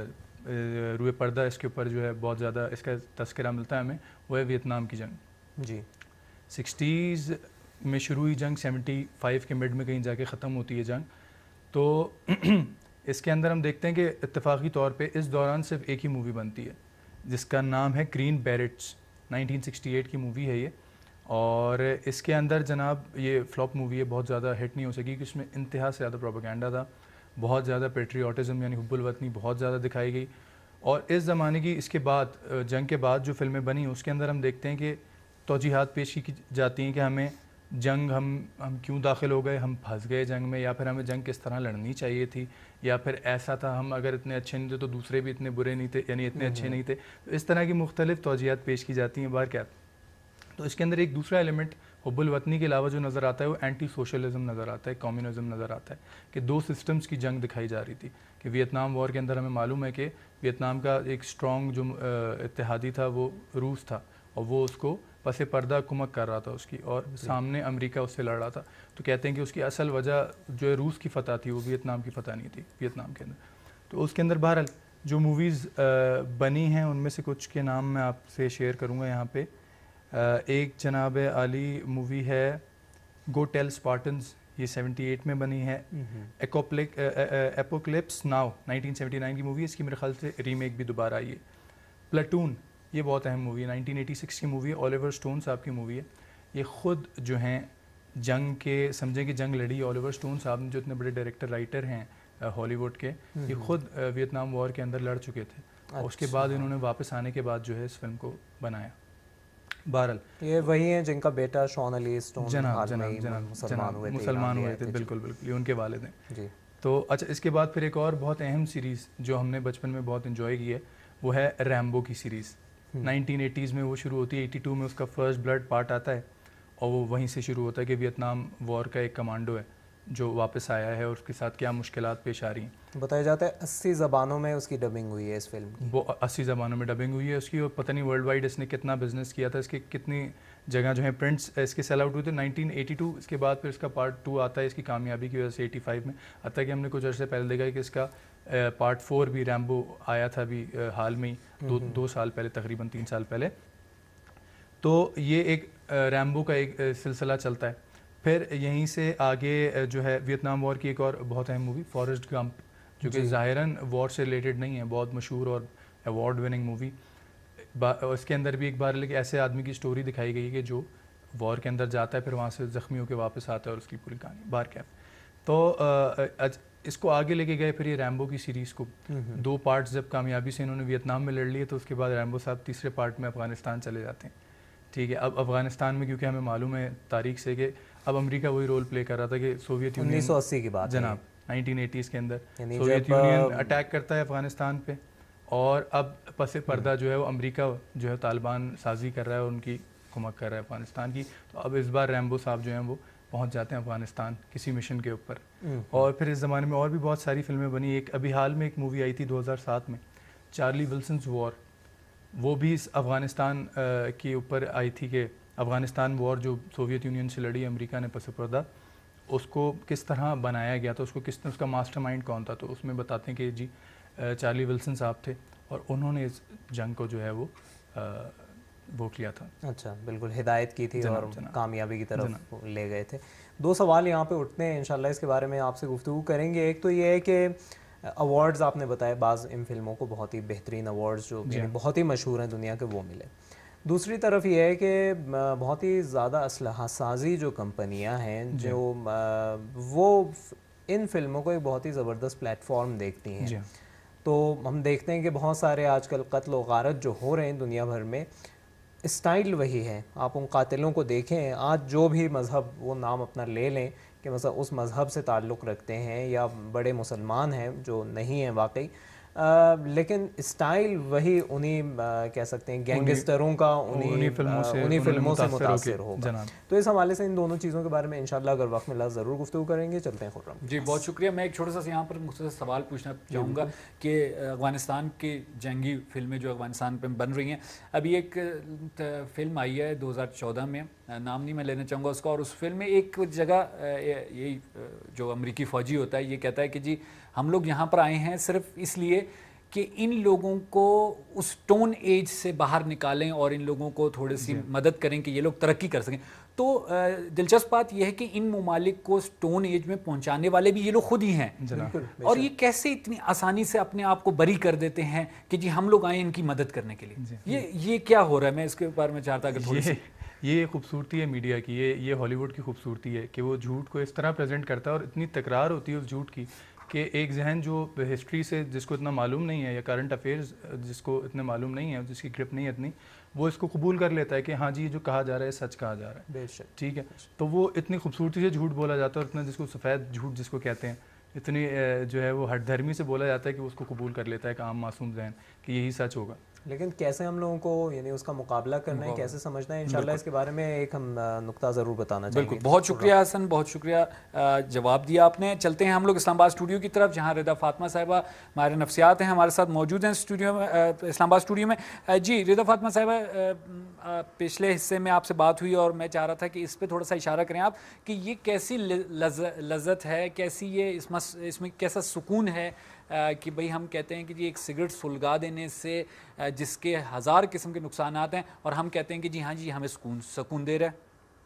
रुए पर्दा इसके ऊपर जो है बहुत ज़्यादा इसका तस्करा मिलता है हमें, वो है वियतनाम की जंग। जी, 60s में शुरू हुई जंग, 75 के मिड में कहीं जाके ख़त्म होती है जंग। तो इसके अंदर हम देखते हैं कि इत्तेफाकी तौर पे इस दौरान सिर्फ एक ही मूवी बनती है जिसका नाम है ग्रीन बैरेट्स, 1968 की मूवी है ये। और इसके अंदर जनाब ये फ्लॉप मूवी है, बहुत ज़्यादा हिट नहीं हो सकी कि उसमें इंतहा से ज़्यादा प्रोपेगेंडा था, बहुत ज़्यादा पेट्रियाटिज़म यानी हुब्बुल वतनी बहुत ज़्यादा दिखाई गई। और इस ज़माने की इसके बाद जंग के बाद जो फिल्में बनी उसके अंदर हम देखते हैं कि तौजीहात पेश की जाती हैं कि हमें जंग हम क्यों दाखिल हो गए, हम फंस गए जंग में, या फिर हमें जंग किस तरह लड़नी चाहिए थी, या फिर ऐसा था हम अगर इतने अच्छे नहीं थे तो दूसरे भी इतने बुरे नहीं थे, यानी इतने अच्छे नहीं थे। तो इस तरह की मुख्तलिफ तौजीहात पेश की जाती हैं बाहर क्या। तो इसके अंदर एक दूसरा एलिमेंट हुब्बुल वतनी के अलावा जो नज़र आता है वो एंटी सोशलिज़म नज़र आता है, कम्युनिज़म नज़र आता है कि दो सिस्टम्स की जंग दिखाई जा रही थी। कि वियतनाम वॉर के अंदर हमें मालूम है कि वियतनाम का एक स्ट्रॉन्ग जो इत्तेहादी था वो रूस था, और वो उसको पसे पर्दा कुमक कर रहा था उसकी, और सामने अमेरिका उससे लड़ रहा था। तो कहते हैं कि उसकी असल वजह जो है रूस की फ़तह थी, वो वियतनाम की फ़तह नहीं थी वियतनाम के अंदर। तो उसके अंदर बहरहाल जो मूवीज़ बनी हैं उनमें से कुछ के नाम मैं आपसे शेयर करूँगा यहाँ पे। एक जनाब आली मूवी है गो टेल स्पार्टन्स, ये 78 में बनी है। एपोक्लिप्स नाउ 1979 की मूवी है, इसकी मेरे ख्याल से रीमेक भी दोबारा आई है। प्लाटून, ये बहुत अहम मूवी है, 1986 की मूवी है, ओलिवर स्टोन साहब की मूवी है। ये ख़ुद जो हैं जंग के समझें कि जंग लड़ी, ओलिवर स्टोन साहब ने जो इतने बड़े डायरेक्टर राइटर हैं हॉलीवुड के, ये ख़ुद वियतनाम वॉर के अंदर लड़ चुके थे। और उसके बाद इन्होंने वापस आने के बाद जो है इस फिल्म को बनाया। बहरहाल ये वही हैं जिनका बेटा शॉन अली स्टोन मुसलमान हुए थे, बिल्कुल बिल्कुल, ये उनके वालिद हैं जी। तो अच्छा, इसके बाद फिर एक और बहुत अहम सीरीज़ जो हमने बचपन में बहुत इन्जॉय की है वो है रैम्बो की सीरीज़। 1980s में वो शुरू होती है, 82 में उसका फर्स्ट ब्लड पार्ट आता है, और वो वहीं से शुरू होता है कि वियतनाम वॉर का एक कमांडो है जो वापस आया है और उसके साथ क्या मुश्किलात पेश आ रही हैं। बताया जाता है 80 ज़बानों में उसकी डबिंग हुई है इस फिल्म की। वो 80 ज़बानों में डबिंग हुई है उसकी, और पता नहीं वर्ल्ड वाइड इसने कितना बिजनेस किया था, इसके कितनी जगह जो है प्रिंट्स इसके सेल आउट हुए थे। 1982 इसके बाद फिर इसका पार्ट 2 आता है इसकी कामयाबी की वजह से 85 में। हत्ता कि हमने कुछ अर्से पहले देखा है कि इसका पार्ट 4 भी रैम्बो आया था अभी हाल में ही, 2 साल पहले, तकरीबन 3 साल पहले। تو یہ ایک ریمبو کا ایک سلسلہ چلتا ہے. پھر یہیں سے آگے جو ہے ویتنام وار کی ایک اور بہت اہم مووی فارسٹ گمپ, جو کہ ظاہراً وار سے ریلیٹڈ نہیں ہے, بہت مشہور اور ایوارڈ وننگ مووی. اس کے اندر بھی ایک بار ایک ایسے آدمی کی سٹوری دکھائی گئی کہ جو وار کے اندر جاتا ہے, پھر وہاں سے زخمی ہو کے واپس آتا ہے, اور اس کی پوری کہانی بار کیف. تو اس کو آگے لے کے گئے پھر یہ ریمبو کی سیریز کو 2 پارٹس جب کامیابی سے انہوں نے ویتنام میں لڑ لیے, تو اس کے بعد ریمبو صاحب تیسرے پارٹ میں افغانستان چلے جاتے ہیں. ٹھیک ہے, اب افغانستان میں کیونکہ ہمیں معلوم ہے تاریخ سے کہ اب امریکہ وہی رول پلے کر رہا تھا کہ سوویت یونین 1980 کی بات جناب 1980s کے اندر سوویت یونین اٹیک کرتا ہے افغانستان پہ, اور اب پس پردہ جو ہے وہ امریکہ جو ہے طالبان سازی کر رہا ہے اور ان کی کمک کر رہا ہے افغانستان کی. تو اب اس بار ریمبو صاحب جو ہیں وہ پہنچ جاتے ہیں افغانستان کسی مشن کے اوپر. اور پھر اس زمانے میں اور بھی بہت ساری فلمیں بنی. ایک ابھی حال میں ایک مووی آئی تھی 2007 میں, چارلی ولسنز وار, وہ بھی اس افغانستان کے اوپر آئی تھی کہ افغانستان وار جو سوویت یونین سے لڑی امریکہ نے پس پردہ, اس کو کس طرح بنایا گیا تھا, اس کا ماسٹر مائنڈ کون تھا. تو اس میں بتاتے ہیں کہ جی چارلی ولسن صاحب تھے اور انہوں نے اس جنگ کو جو ہے وہ کیا تھا. اچھا, بالکل ہدایت کی تھی اور کامیابی کی طرف لے گئے تھے. 2 سوال یہاں پہ اٹھتے ہیں, انشاءاللہ اس کے بارے میں آپ سے گفتگو کریں گے. ایک تو یہ ہے کہ ایوارڈز آپ نے بتایا, بعض ان فلموں کو بہت ہی بہترین ایوارڈز جو بہت ہی مشہور ہیں دنیا کے وہ ملے. دوسری طرف یہ ہے کہ بہت ہی زیادہ اسلحہ سازی جو کمپنیاں ہیں جو وہ ان فلموں کو ایک بہت ہی زبردست پلیٹ فارم دیکھتی ہیں. تو ہم دیکھتے ہیں کہ بہت سارے آج کل قتل و غارت جو ہو رہے ہیں دنیا بھر میں, اسٹائل وہی ہے. آپ ان قاتلوں کو دیکھیں, آج جو بھی مذہب وہ نام اپنا لے لیں کہ مثلا اس مذہب سے تعلق رکھتے ہیں یا بڑے مسلمان ہیں جو نہیں ہیں واقعی, لیکن اسٹائل وہی انہی کہہ سکتے ہیں گینگسٹروں کا, انہی فلموں سے متاثر ہوگا. تو اس حوالے سے ان دونوں چیزوں کے بارے میں انشاءاللہ اگر وقت ملا ضرور گفتگو کریں گے. چلتے ہیں خرم جی, بہت شکریہ. میں ایک چھوٹا سا یہاں پر مختصر سوال پوچھنا چاہوں گا کہ افغانستان کی جنگی فلمیں جو افغانستان پہ بن رہی ہیں, ابھی ایک فلم آئی ہے 2014 میں, نام نہیں میں لینا چاہوں گا اس کا, اور اس فلم میں ایک جگہ یہی جو امریکی فوجی ہوتا ہے یہ کہتا ہے کہ جی ہم لوگ یہاں پر آئے ہیں صرف اس لیے کہ ان لوگوں کو اس ٹون ایج سے باہر نکالیں اور ان لوگوں کو تھوڑی سی مدد کریں کہ یہ لوگ ترقی کر سکیں. تو دلچسپ بات یہ ہے کہ ان ممالک کو ٹون ایج میں پہنچانے والے بھی یہ لوگ خود ہی ہیں, اور یہ کیسے اتنی آسانی سے اپنے آپ کو بری کر دیتے ہیں کہ جی ہم لوگ آئیں ان کی مدد کرنے کے لیے. یہ کیا ہو رہا ہے, میں اس کے بارے میں چاہتا کہ تھوڑی سی. یہ خوبصورتی ہے میڈیا کی, یہ ہالی ووڈ کی خوبصورتی ہے کہ وہ جھوٹ کو اس طرح پریزنٹ کرتا ہے اور اتنی تکرار ہوتی ہے اس جھوٹ کی کہ ایک ذہن جو ہسٹری سے جس کو اتنا معلوم نہیں ہے یا کرنٹ افیئرز جس کو اتنے معلوم نہیں ہے, جس کی گرپ نہیں ہے اتنی, وہ اس کو قبول کر لیتا ہے کہ ہاں جی یہ جو کہا جا رہا ہے سچ کہا جا رہا ہے. بے شک, ٹھیک ہے. تو وہ اتنی خوبصورتی سے جھوٹ بولا جاتا ہے اور اتنا جس کو سفید جھوٹ جس کو کہتے ہیں, اتنی جو ہے وہ ہٹ دھرمی سے بولا جاتا ہے کہ اس کو قبول کر لیتا ہے ایک عام معصوم ذہن کہ یہی سچ ہوگا. لیکن کیسے ہم لوگوں کو یعنی اس کا مقابلہ کرنا ہے, کیسے سمجھنا ہے, انشاءاللہ اس کے بارے میں ایک ہم نقطہ ضرور بتانا چاہیں گے. بالکل, بہت شکریہ حسن, بہت شکریہ, جواب دیا آپ نے. چلتے ہیں ہم لوگ اسلام آباد اسٹوڈیو کی طرف, جہاں رضا فاطمہ صاحبہ ماہر نفسیات ہیں ہمارے ساتھ موجود ہیں اسٹوڈیو میں, اسلام آباد اسٹوڈیو میں. جی رضا فاطمہ صاحبہ, پچھلے حصے میں آپ سے بات ہوئی اور میں چاہ رہا تھا کہ اس پہ تھوڑا سا اشارہ کریں آپ کہ یہ کیسی لذت ہے, کیسی یہ اس میں کیسا سکون ہے کہ بھئی ہم کہتے ہیں کہ جی ایک سگریٹ سلگا دینے سے جس کے 1000 قسم کے نقصانات ہیں, اور ہم کہتے ہیں کہ جی ہاں جی ہمیں سکون دے رہا ہے.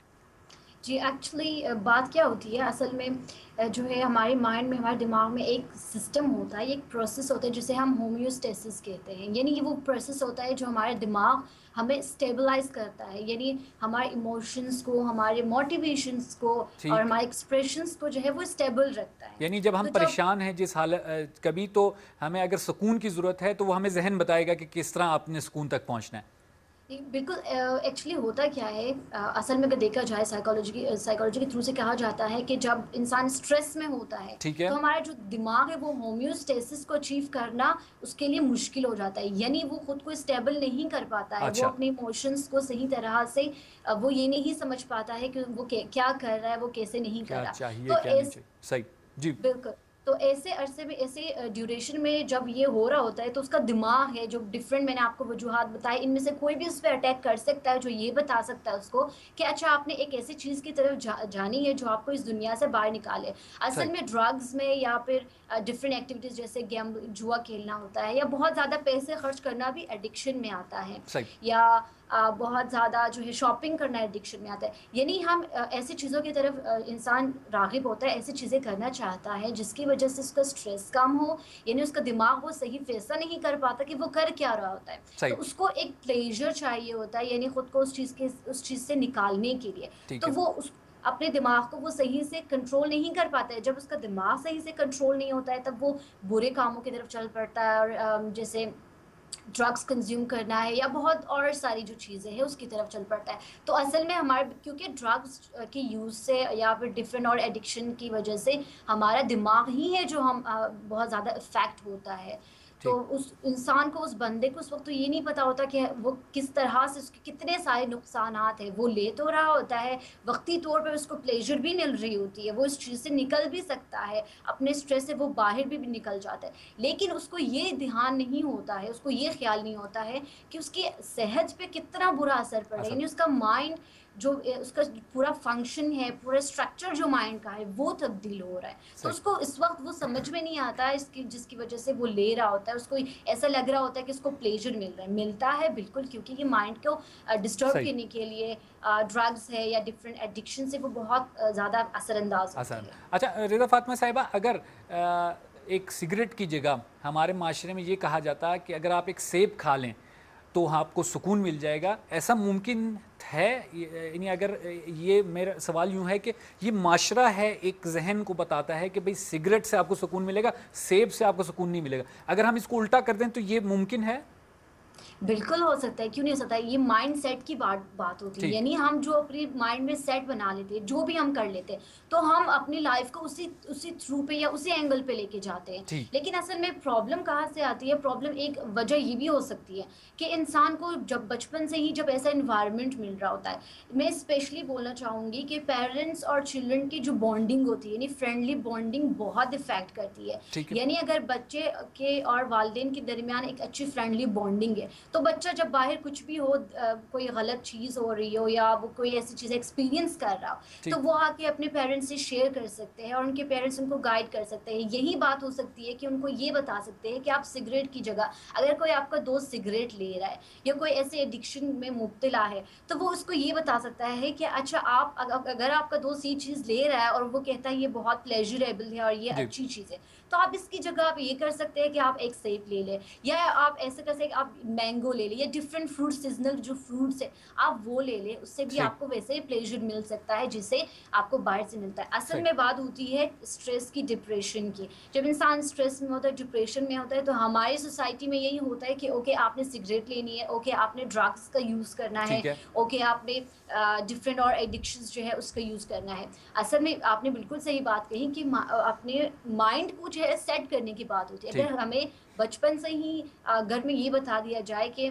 جی ایکچولی بات کیا ہوتی ہے اصل میں جو ہے ہمارے مائنڈ میں, ہمارے دماغ میں ایک سسٹم ہوتا ہے, ایک پروسیس ہوتا ہے جسے ہم ہومیوسٹیسس کہتے ہیں. یعنی یہ وہ پروسیس ہوتا ہے جو ہمارے دماغ ہمیں اسٹیبلائز کرتا ہے, یعنی ہمارے ایموشنز کو, ہمارے موٹیویشنز کو اور ہمارے ایکسپریشنز کو جو ہے وہ اسٹیبل رکھتا ہے. یعنی جب ہم پریشان ہیں جس حالت کبھی, تو ہمیں اگر سکون کی ضرورت ہے تو وہ ہمیں ذہن بتائے گا کہ کس طرح اپنے سکون تک پہنچنا ہے. بالکل, ایکچولی ہوتا کیا ہے اصل میں اگر دیکھا جائے سائیکالوجی کے تھرو سے کہا جاتا ہے کہ جب انسان اسٹریس میں ہوتا ہے تو ہمارا جو دماغ ہے وہ ہومیوسٹیسس کو اچیو کرنا اس کے لیے مشکل ہو جاتا ہے, یعنی وہ خود کو اسٹیبل نہیں کر پاتا ہے. وہ اپنے ایموشنس کو صحیح طرح سے وہ یہ نہیں سمجھ پاتا ہے کہ وہ کیا کر رہا ہے, وہ کیسے نہیں کر رہا. صحیح, جی بالکل. تو ایسے عرصے میں, ایسے ڈیوریشن میں جب یہ ہو رہا ہوتا ہے تو اس کا دماغ ہے جو ڈفرینٹ, میں نے آپ کو وجوہات بتائے, ان میں سے کوئی بھی اس پہ اٹیک کر سکتا ہے جو یہ بتا سکتا ہے اس کو کہ اچھا آپ نے ایک ایسی چیز کی طرف جانی ہے جو آپ کو اس دنیا سے باہر نکالے. اصل میں ڈرگز میں یا پھر ڈفرینٹ ایکٹیویٹیز جیسے جوا کھیلنا ہوتا ہے, یا بہت زیادہ پیسے خرچ کرنا بھی ایڈکشن میں آتا ہے, یا بہت زیادہ جو ہے شاپنگ کرنا ایڈکشن میں آتا ہے. یعنی ہم ایسی چیزوں کی طرف انسان راغب ہوتا ہے, ایسی چیزیں کرنا چاہتا ہے جس کی وجہ سے اس کا اسٹریس کم ہو, یعنی اس کا دماغ وہ صحیح فیصلہ نہیں کر پاتا کہ وہ کر کیا رہا ہوتا ہے, تو اس کو ایک پلیجر چاہیے ہوتا ہے, یعنی خود کو اس چیز سے نکالنے کے لیے. تو وہ اپنے دماغ کو وہ صحیح سے کنٹرول نہیں کر پاتا ہے. جب اس کا دماغ صحیح سے کنٹرول نہیں ہوتا ہے تب وہ برے کاموں کی طرف چل پڑتا ہے, اور جیسے ڈرگس کنزیوم کرنا ہے یا بہت اور ساری جو چیزیں ہیں اس کی طرف چل پڑتا ہے. تو اصل میں ہمارے کیونکہ ڈرگس کے یوز سے یا پھر ڈفرینٹ اور ایڈکشن کی وجہ سے ہمارا دماغ ہی ہے جو ہم بہت زیادہ افیکٹ ہوتا ہے. تو اس انسان کو, اس بندے کو اس وقت تو یہ نہیں پتا ہوتا کہ وہ کس طرح سے اس کے کتنے سارے نقصانات ہیں. وہ لے تو رہا ہوتا ہے, وقتی طور پہ اس کو پلیجر بھی مل رہی ہوتی ہے, وہ اس چیز سے نکل بھی سکتا ہے, اپنے اسٹریس سے وہ باہر بھی نکل جاتا ہے, لیکن اس کو یہ دھیان نہیں ہوتا ہے, اس کو یہ خیال نہیں ہوتا ہے کہ اس کی صحت پہ کتنا برا اثر پڑے. یعنی اس کا مائنڈ جو اس کا پورا فنکشن ہے, پورا اسٹرکچر جو مائنڈ کا ہے وہ تبدیل ہو رہا ہے. تو اس کو اس وقت وہ سمجھ میں نہیں آتا ہے جس کی وجہ سے وہ لے رہا ہوتا ہے. اس کو ایسا لگ رہا ہوتا ہے کہ اس کو پلیجر مل رہا ہے. ملتا ہے بالکل, کیونکہ یہ مائنڈ کو ڈسٹرب کرنے کے لیے ڈرگز ہے یا ڈفرینٹ ایڈکشن سے وہ بہت زیادہ اثر انداز ہوتا ہے. اچھا رضا فاطمہ صاحبہ, اگر ایک سگریٹ کی جگہ ہمارے معاشرے میں یہ کہا جاتا ہے کہ اگر آپ ایک سیب کھا لیں تو آپ کو سکون مل جائے گا, ایسا ممکن ہے؟ یعنی اگر یہ میرا سوال یوں ہے کہ یہ معاشرہ ہے ایک ذہن کو بتاتا ہے کہ بھئی سگریٹ سے آپ کو سکون ملے گا, سیب سے آپ کو سکون نہیں ملے گا, اگر ہم اس کو الٹا کر دیں تو یہ ممکن ہے؟ بالکل ہو سکتا ہے, کیوں نہیں ہو سکتا ہے. یہ مائنڈ سیٹ کی بات ہوتی ہے. یعنی ہم جو اپنے مائنڈ میں سیٹ بنا لیتے ہیں, جو بھی ہم کر لیتے ہیں, تو ہم اپنی لائف کو اسی تھرو پہ یا اسی اینگل پہ لے کے جاتے ہیں. لیکن اصل میں پرابلم کہاں سے آتی ہے؟ پرابلم ایک وجہ یہ بھی ہو سکتی ہے کہ انسان کو جب بچپن سے ہی جب ایسا انوائرمنٹ مل رہا ہوتا ہے. میں اسپیشلی بولنا چاہوں گی کہ پیرنٹس اور چلڈرن کی جو بانڈنگ ہوتی ہے, یعنی فرینڈلی بانڈنگ بہت افیکٹ کرتی ہے. یعنی اگر بچے کے اور والدین کے درمیان ایک اچھی فرینڈلی بانڈنگ ہے تو بچہ جب باہر کچھ بھی ہو, کوئی غلط چیز ہو رہی ہو یا وہ کوئی ایسی چیز ایکسپیرینس کر رہا ہو, تو وہ آ کے اپنے پیرنٹس سے شیئر کر سکتے ہیں اور ان کے پیرنٹس ان کو گائیڈ کر سکتے ہیں. یہی بات ہو سکتی ہے کہ ان کو یہ بتا سکتے ہیں کہ آپ سگریٹ کی جگہ اگر کوئی آپ کا دوست سگریٹ لے رہا ہے یا کوئی ایسے ایڈکشن میں مبتلا ہے تو وہ اس کو یہ بتا سکتا ہے کہ اچھا آپ اگر آپ کا دوست یہ چیز لے رہا ہے اور وہ کہتا ہے یہ بہت پلیجریبل ہے اور یہ اچھی چیز ہے, تو آپ اس کی جگہ آپ یہ کر سکتے ہیں کہ آپ ایک سیب لے لیں, یا آپ ایسے کر سکتے ہیں آپ مینگو لے لیں, یا ڈفرینٹ فروٹ, سیزنل جو فروٹس ہیں آپ وہ لے لیں. اس سے بھی آپ کو ویسے پلیجر مل سکتا ہے جسے آپ کو باہر سے ملتا ہے. اصل میں بات ہوتی ہے اسٹریس کی, ڈپریشن کی. جب انسان اسٹریس میں ہوتا ہے, ڈپریشن میں ہوتا ہے, تو ہماری سوسائٹی میں یہی ہوتا ہے کہ اوکے آپ نے سگریٹ لینی ہے, اوکے آپ نے ڈرگس کا یوز کرنا ہے, اوکے آپ نے ڈفرینٹ اور ایڈکشنز جو ہے اس کا یوز کرنا ہے. اصل میں آپ نے بالکل صحیح بات کہی کہ اپنے مائنڈ کو جو ہے سیٹ کرنے کی بات ہوتی ہے. اگر ہمیں بچپن سے ہی گھر میں یہ بتا دیا جائے کہ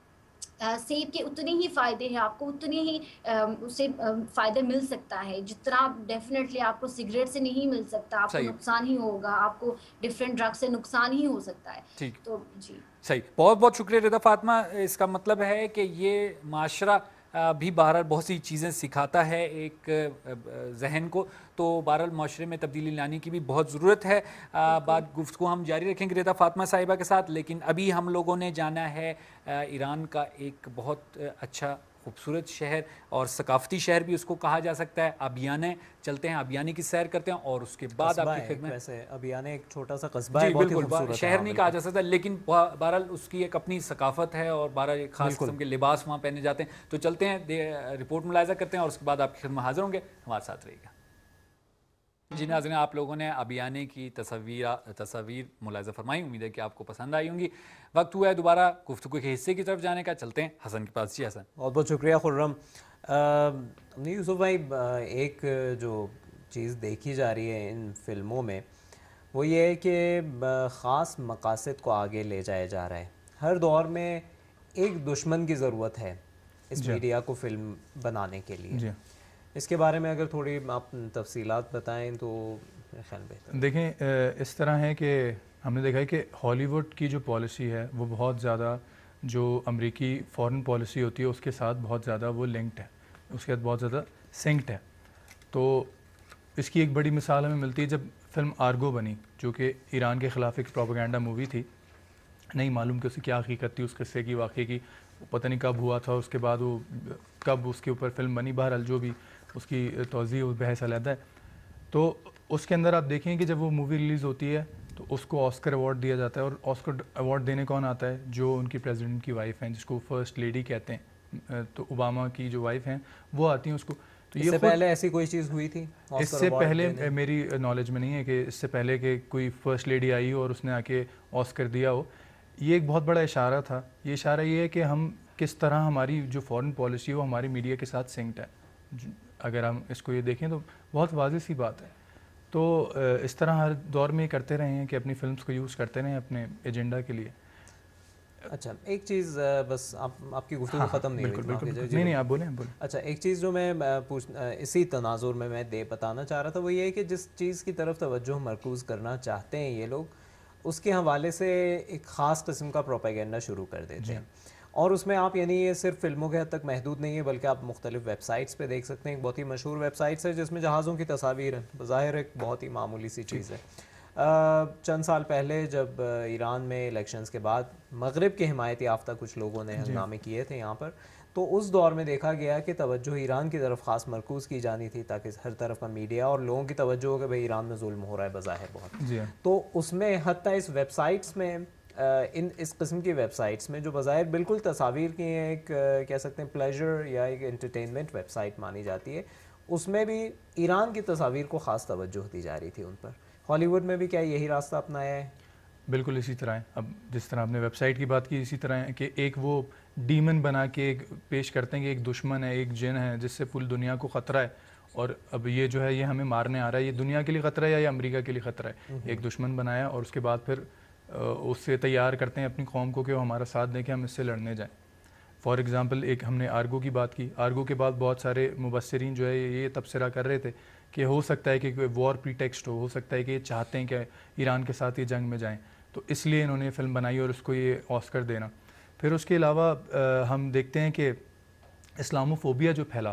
سیب کے اتنے ہی فائدے ہیں, آپ کو اتنے ہی اسے فائدہ مل سکتا ہے جتنا ڈیفینیٹلی آپ کو سگریٹ سے نہیں مل سکتا, آپ کو نقصان ہی ہوگا, آپ کو ڈفرینٹ ڈرگ سے نقصان ہی ہو سکتا ہے. تو جی صحیح, بہت بہت شکریہ رضا فاطمہ. اس کا مطلب ہے کہ یہ معاشرہ بھی بہرحال بہت سی چیزیں سکھاتا ہے ایک ذہن کو, تو بہرحال معاشرے میں تبدیلی لانے کی بھی بہت ضرورت ہے. بات گفتگو ہم جاری رکھیں گے رضا فاطمہ صاحبہ کے ساتھ, لیکن ابھی ہم لوگوں نے جانا ہے ایران کا ایک بہت اچھا خوبصورت شہر اور ثقافتی شہر بھی اس کو کہا جا سکتا ہے, ابیانے. چلتے ہیں ابیانے کی سیر کرتے ہیں اور اس کے بعد آپ کی خدمت. ویسے ابیانے ایک چھوٹا سا قصبہ ہے, بہت ہی خوبصورت شہر نہیں کہا جا سکتا, لیکن بہرحال اس کی ایک اپنی ثقافت ہے اور بہرحال ایک خاص قسم کے لباس وہاں پہنے جاتے ہیں. تو چلتے ہیں, رپورٹ ملاحظہ کرتے ہیں اور اس کے بعد آپ کی خدمت حاضر ہوں گے, ہمارے ساتھ رہیے گا. جی ناظرین, آپ لوگوں نے ابیانے کی تصاویر ملاحظہ فرمائی, امید ہے کہ آپ کو پسند آئی ہوں گی. وقت ہوا ہے دوبارہ گفتگو کے حصے کی طرف جانے کا, چلتے ہیں حسن کے پاس. جی حسن. بہت بہت شکریہ خرم. یوسف بھائی, ایک جو چیز دیکھی جا رہی ہے ان فلموں میں وہ یہ ہے کہ خاص مقاصد کو آگے لے جایا جا رہا ہے. ہر دور میں ایک دشمن کی ضرورت ہے اس میڈیا کو فلم بنانے کے لیے. اس کے بارے میں اگر تھوڑی آپ تفصیلات بتائیں تو خیال بہتر. دیکھیں, اس طرح ہے کہ ہم نے دیکھا ہے کہ ہالی ووڈ کی جو پالیسی ہے وہ بہت زیادہ جو امریکی فارن پالیسی ہوتی ہے اس کے ساتھ بہت زیادہ وہ لنکڈ ہے, اس کے ساتھ بہت زیادہ سنکڈ ہے. تو اس کی ایک بڑی مثال ہمیں ملتی ہے جب فلم آرگو بنی, جو کہ ایران کے خلاف ایک پروپیگنڈا مووی تھی. نہیں معلوم کہ اس کی کیا حقیقت تھی, اس قصے کی, واقعے کی پتہ نہیں کب ہوا تھا, اس کے بعد وہ کب اس کے اوپر فلم بنی, بہرحال جو بھی اس کی توضیح و بحث علیحدہ ہے. تو اس کے اندر آپ دیکھیں کہ جب وہ مووی ریلیز ہوتی ہے تو اس کو آسکر ایوارڈ دیا جاتا ہے, اور آسکر ایوارڈ دینے کون آتا ہے؟ جو ان کی پریزیڈنٹ کی وائف ہیں, جس کو فرسٹ لیڈی کہتے ہیں, تو اوباما کی جو وائف ہیں وہ آتی ہیں اس کو. تو اس سے پہلے ایسی کوئی چیز ہوئی تھی؟ اس سے پہلے میری نالج میں نہیں ہے کہ اس سے پہلے کہ کوئی فرسٹ لیڈی آئی اور اس نے آ کے آسکر دیا ہو. یہ ایک بہت بڑا اشارہ تھا. یہ اشارہ یہ ہے کہ ہم کس طرح ہماری جو فارن پالیسی ہے وہ ہماری میڈیا کے ساتھ سنکڈ ہے. اگر ہم اس کو یہ دیکھیں تو بہت واضح سی بات ہے. تو اس طرح ہر دور میں یہ کرتے رہے ہیں کہ اپنی فلمز کو یوز کرتے رہے ہیں اپنے ایجنڈا کے لیے. اچھا ایک چیز بس آپ کی گفتگو ختم نہیں ہوئی. بالکل نہیں آپ بولیں. اچھا ایک چیز جو میں اسی تناظر میں بتانا چاہ رہا تھا وہ یہ ہے کہ جس چیز کی طرف توجہ مرکوز کرنا چاہتے ہیں یہ لوگ, اس کے حوالے سے ایک خاص قسم کا پروپیگنڈا شروع کر دیتے ہیں. اور اس میں آپ یعنی یہ صرف فلموں کے حد تک محدود نہیں ہے, بلکہ آپ مختلف ویب سائٹس پہ دیکھ سکتے ہیں. ایک بہت ہی مشہور ویب سائٹس ہے جس میں جہازوں کی تصاویر ہیں, بظاہر ایک بہت ہی معمولی سی چیز ہے. چند سال پہلے جب ایران میں الیکشنز کے بعد مغرب کے حمایت یافتہ کچھ لوگوں نے ہنگامے کیے تھے یہاں پر, تو اس دور میں دیکھا گیا کہ توجہ ایران کی طرف خاص مرکوز کی جانی تھی تاکہ ہر طرف کا میڈیا اور لوگوں کی توجہ ہو کہ بھائی ایران میں ظلم ہو رہا ہے بظاہر بہت. تو اس میں حتیٰ اس ویب سائٹس میں اس قسم کی ویب سائٹس میں جو بظاہر بالکل تصاویر کی ہیں, ایک کہہ سکتے ہیں پلیجر یا ایک انٹرٹینمنٹ ویب سائٹ مانی جاتی ہے, اس میں بھی ایران کی تصاویر کو خاص توجہ دی جا رہی تھی ان پر. ہالی ووڈ میں بھی کیا یہی راستہ اپنایا ہے؟ بالکل اسی طرح ہے. اب جس طرح آپ نے ویب سائٹ کی بات کی, اسی طرح ہے کہ ایک وہ ڈیمن بنا کے ایک پیش کرتے ہیں کہ ایک دشمن ہے, ایک جن ہے جس سے پوری دنیا کو خطرہ ہے, اور اب یہ جو ہے یہ ہمیں مارنے آ رہا ہے. یہ دنیا کے لیے خطرہ ہے یا یہ امریکہ کے لیے خطرہ ہے؟ ایک دشمن بنایا اور اس کے بعد پھر اس سے تیار کرتے ہیں اپنی قوم کو کہ وہ ہمارا ساتھ دیں کہ ہم اس سے لڑنے جائیں. فار ایگزامپل ایک ہم نے آرگو کی بات کی. آرگو کے بعد بہت سارے مبصرین جو ہے یہ تبصرہ کر رہے تھے کہ ہو سکتا ہے کہ کوئی وار پریٹیکسٹ ہو سکتا ہے کہ یہ چاہتے ہیں کہ ایران کے ساتھ یہ جنگ میں جائیں, تو اس لیے انہوں نے فلم بنائی اور اس کو یہ آسکر دینا. پھر اس کے علاوہ ہم دیکھتے ہیں کہ اسلاموفوبیا جو پھیلا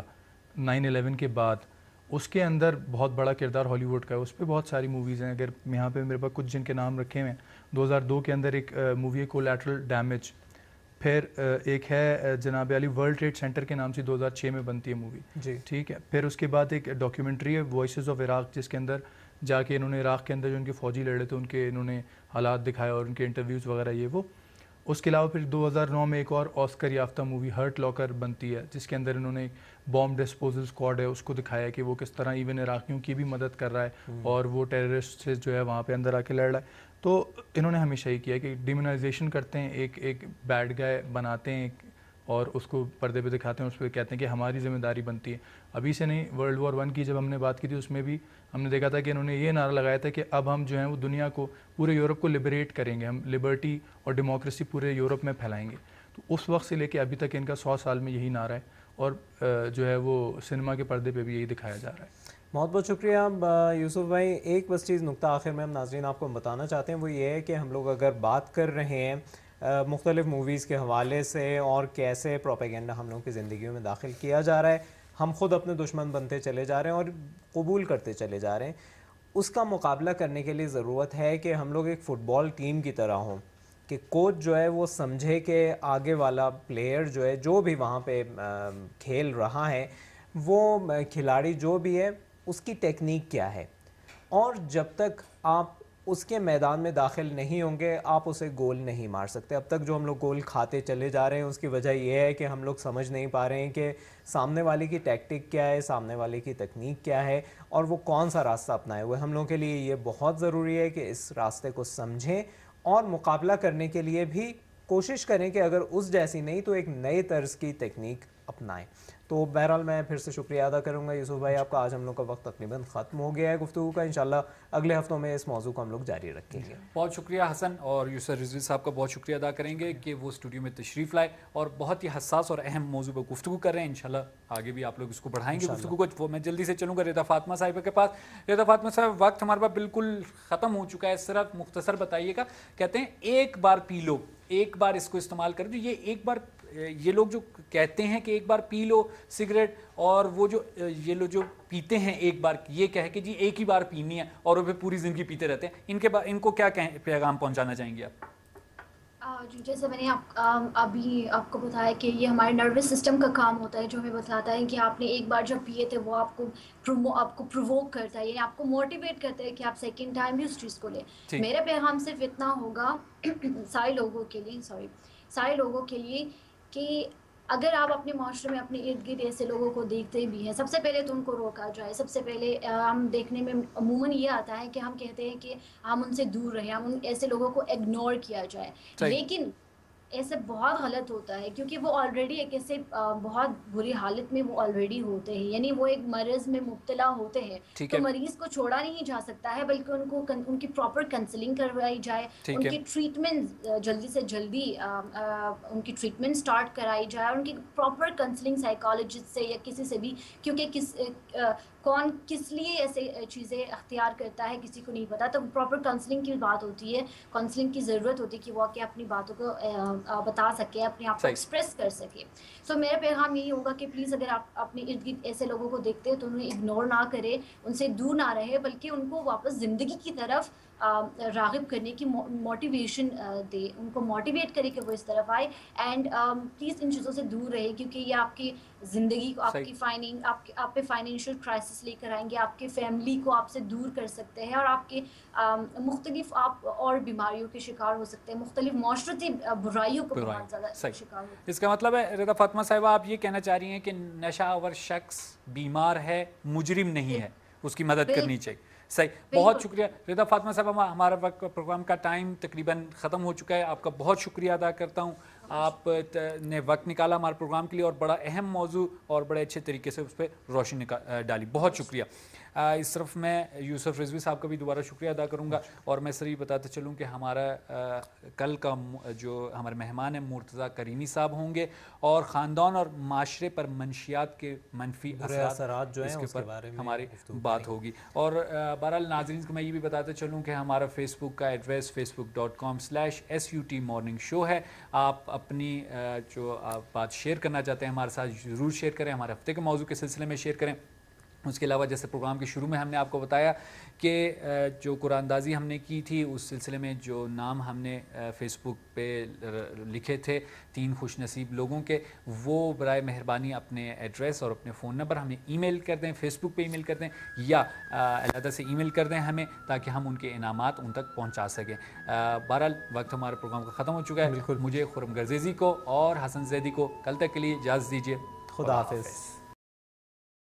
9/11 کے بعد, اس کے اندر بہت بڑا کردار ہالی ووڈ کا ہے. اس پہ بہت ساری موویز ہیں. اگر یہاں پہ میرے پاس کچھ جن کے نام رکھے ہوئے ہیں, 2002 کے اندر ایک مووی ہے کولیٹرل ڈیمیج. پھر ایک ہے جناب علی ورلڈ ٹریڈ سینٹر کے نام سے 2006 میں بنتی ہے مووی, ٹھیک ہے. پھر اس کے بعد ایک ڈاکیومنٹری ہے وائسز آف عراق, جس کے اندر جا کے انہوں نے عراق کے اندر جو ان کے فوجی لڑے تھے ان کے انہوں نے حالات دکھائے اور ان کے انٹرویوز وغیرہ یہ وہ. اس کے علاوہ پھر 2009 میں ایک اور آسکر یافتہ مووی ہرٹ لاکر بنتی ہے, جس کے اندر انہوں نے بام ڈسپوزل اسکواڈ ہے اس کو دکھایا کہ وہ کس طرح ایون عراقیوں کی بھی مدد کر رہا ہے اور وہ ٹیررسٹ سے جو ہے وہاں پہ اندر آ کے لڑ رہا ہے. تو انہوں نے ہمیشہ ہی کیا کہ ڈیمونائزیشن کرتے ہیں, ایک بیڈ گائے بناتے ہیں اور اس کو پردے پہ دکھاتے ہیں, اس پہ کہتے ہیں کہ ہماری ذمہ داری بنتی ہے. ابھی سے نہیں, ورلڈ وار 1 کی جب ہم نے بات کی تھی اس میں بھی ہم نے دیکھا تھا کہ انہوں نے یہ نعرہ لگایا تھا کہ اب ہم جو ہیں وہ دنیا کو, پورے یورپ کو لبریٹ کریں گے, ہم لبرٹی اور ڈیموکریسی پورے یورپ میں پھیلائیں گے. تو اس وقت سے لے کے ابھی تک ان کا 100 سال میں یہی نعرہ ہے, اور جو ہے وہ سنیما کے پردے پہ بھی یہی دکھایا جا رہا ہے. بہت بہت شکریہ یوسف بھائی. ایک بس چیز نقطہ آخر میں ہم ناظرین آپ کو بتانا چاہتے ہیں وہ یہ ہے کہ ہم لوگ اگر بات کر رہے ہیں مختلف موویز کے حوالے سے اور کیسے پروپیگنڈا ہم لوگوں کی زندگیوں میں داخل کیا جا رہا ہے, ہم خود اپنے دشمن بنتے چلے جا رہے ہیں اور قبول کرتے چلے جا رہے ہیں, اس کا مقابلہ کرنے کے لیے ضرورت ہے کہ ہم لوگ ایک فٹ بال ٹیم کی طرح ہوں کہ کوچ جو ہے وہ سمجھے کہ آگے والا پلیئر جو ہے جو بھی وہاں پہ کھیل رہا ہے وہ کھلاڑی جو بھی ہے اس کی ٹیکنیک کیا ہے, اور جب تک آپ اس کے میدان میں داخل نہیں ہوں گے آپ اسے گول نہیں مار سکتے. اب تک جو ہم لوگ گول کھاتے چلے جا رہے ہیں اس کی وجہ یہ ہے کہ ہم لوگ سمجھ نہیں پا رہے ہیں کہ سامنے والے کی ٹیکٹک کیا ہے, سامنے والے کی تکنیک کیا ہے اور وہ کون سا راستہ اپنائے ہوئے. ہم لوگوں کے لیے یہ بہت ضروری ہے کہ اس راستے کو سمجھیں اور مقابلہ کرنے کے لیے بھی کوشش کریں کہ اگر اس جیسی نہیں تو ایک نئے طرز کی تکنیک اپنائیں. تو بہرحال میں پھر سے شکریہ ادا کروں گا یوسف بھائی آپ کا. آج ہم لوگ کا وقت تقریباً ختم ہو گیا ہے گفتگو کا. انشاءاللہ اگلے ہفتوں میں اس موضوع کو ہم لوگ جاری رکھیں گے. بہت شکریہ حسن, اور یوسف رضوی صاحب کا بہت شکریہ ادا کریں گے کہ وہ اسٹوڈیو میں تشریف لائے اور بہت ہی حساس اور اہم موضوع پر گفتگو کر رہے ہیں. انشاءاللہ آگے بھی آپ لوگ اس کو بڑھائیں گے گفتگو کو. وہ میں جلدی سے چلوں گا رضا فاطمہ صاحبہ کے پاس. رضا فاطمہ صاحب وقت ہمارے پاس بالکل ختم ہو چکا ہے, صرف مختصر بتائیے گا. کہتے ہیں ایک بار پی لو, ایک بار اس کو استعمال کر دو. یہ ایک بار یہ لوگ جو کہتے ہیں کہ ایک بار پی لو سگریٹ, اور وہ جو یہ لوگ جو پیتے ہیں ایک بار, یہ کہہ کہ جی ایک ہی بار پینی ہے اور وہ پوری زندگی پیتے رہتے ہیں, ان کو کیا پیغام پہنچانا چاہیں گے آپ؟ جیسے میں نے ابھی آپ کو بتایا کہ یہ ہمارے نروس سسٹم کا کام ہوتا ہے جو ہمیں بتاتا ہے کہ آپ نے ایک بار جب پیے تھے وہ آپ کو پرووک کرتا ہے، یعنی آپ کو موٹیویٹ کرتا ہے کہ آپ سیکنڈ ٹائم بھی اس چیز کو لیں. میرا پیغام صرف اتنا ہوگا سارے لوگوں کے لیے کہ اگر آپ اپنے معاشرے میں اپنے ارد گرد ایسے لوگوں کو دیکھتے بھی ہیں، سب سے پہلے تو ان کو روکا جائے. سب سے پہلے ہم دیکھنے میں عموماً یہ آتا ہے کہ ہم کہتے ہیں کہ ہم ان سے دور رہیں، ہم ان ایسے لوگوں کو اگنور کیا جائے. لیکن ایسے بہت غلط ہوتا ہے کیونکہ وہ آلریڈی ایک ایسے بہت بری حالت میں وہ آلریڈی ہوتے ہیں، یعنی وہ ایک مرض میں مبتلا ہوتے ہیں. تو مریض کو چھوڑا نہیں جا سکتا ہے بلکہ ان کی پراپر کنسلنگ کروائی جائے، ان کی ٹریٹمنٹ جلدی سے جلدی ان کی ٹریٹمنٹ سٹارٹ کرائی جائے، اور ان کی پراپر کنسلنگ سائیکالوجسٹ سے یا کسی سے بھی، کیونکہ کون کس لیے ایسے چیزیں اختیار کرتا ہے کسی کو نہیں پتا. تو پراپر کاؤنسلنگ کی بات ہوتی ہے، کاؤنسلنگ کی ضرورت ہوتی ہے کہ وہ آ کے اپنی باتوں کو بتا سکے، اپنے آپ کو ایکسپریس کر سکے. سو میرا پیغام یہی ہوگا کہ پلیز اگر آپ اپنے ارد گرد ایسے لوگوں کو دیکھتے ہیں تو انہیں اگنور نہ کرے، ان سے دور نہ رہے، بلکہ ان کو واپس زندگی کی طرف راغب کرنے کی موٹیویشن دے، ان کو موٹیویٹ کرے کہ وہ اس طرف آئے. اینڈ پلیز ان چیزوں سے دور رہے کیونکہ یہ آپ کی زندگی کو، آپ کی آپ پہ فائنینشیل کرائسس لے کر آئیں گے، آپ کے فیملی کو آپ سے دور کر سکتے ہیں، اور آپ کے مختلف آپ اور بیماریوں کے شکار ہو سکتے ہیں، مختلف معاشرتی برائیوں کو بہت زیادہ شکار ہو. اس کا مطلب ہے رضا فاطمہ صاحبہ آپ یہ کہنا چاہ رہی ہیں کہ نشہ آور شخص بیمار ہے، مجرم نہیں ہے، اس کی مدد کرنی چاہیے. صحیح، بہت شکریہ رضا فاطمہ صاحبہ. ہمارا وقت پروگرام کا ٹائم تقریباً ختم ہو چکا ہے. آپ کا بہت شکریہ ادا کرتا ہوں، آپ نے وقت نکالا ہمارے پروگرام کے لیے اور بڑا اہم موضوع اور بڑے اچھے طریقے سے اس پہ روشنی ڈالی. بہت شکریہ. اس طرف میں یوسف رضوی صاحب کا بھی دوبارہ شکریہ ادا کروں گا. اور میں سر یہ بتاتے چلوں کہ ہمارا کل کا جو ہمارے مہمان ہیں مرتضیٰ کریمی صاحب ہوں گے، اور خاندان اور معاشرے پر منشیات کے منفی اثرات جو ہیں اس کے بارے میں ہماری بات ہوگی. اور بہرحال ناظرین کو میں یہ بھی بتاتے چلوں کہ ہمارا فیس بک کا ایڈریس facebook.com/SUT morning show ہے. آپ اپنی جو بات شیئر کرنا چاہتے ہیں ہمارے ساتھ ضرور شیئر کریں، ہمارے ہفتے کے موضوع کے سلسلے میں شیئر کریں. اس کے علاوہ جیسے پروگرام کے شروع میں ہم نے آپ کو بتایا کہ جو قرآن اندازی ہم نے کی تھی اس سلسلے میں جو نام ہم نے فیس بک پہ لکھے تھے 3 خوش نصیب لوگوں کے، وہ برائے مہربانی اپنے ایڈریس اور اپنے فون نمبر ہمیں ای میل کر دیں، فیس بک پہ ای میل کر دیں یا علیحدہ سے ای میل کر دیں ہمیں، تاکہ ہم ان کے انعامات ان تک پہنچا سکیں. بہرحال وقت ہمارے پروگرام کا ختم ہو چکا ہے. مجھے خرم گرزیزی کو اور حسن زیدی کو کل تک کے لیے اجازت دیجیے. خدا حافظ.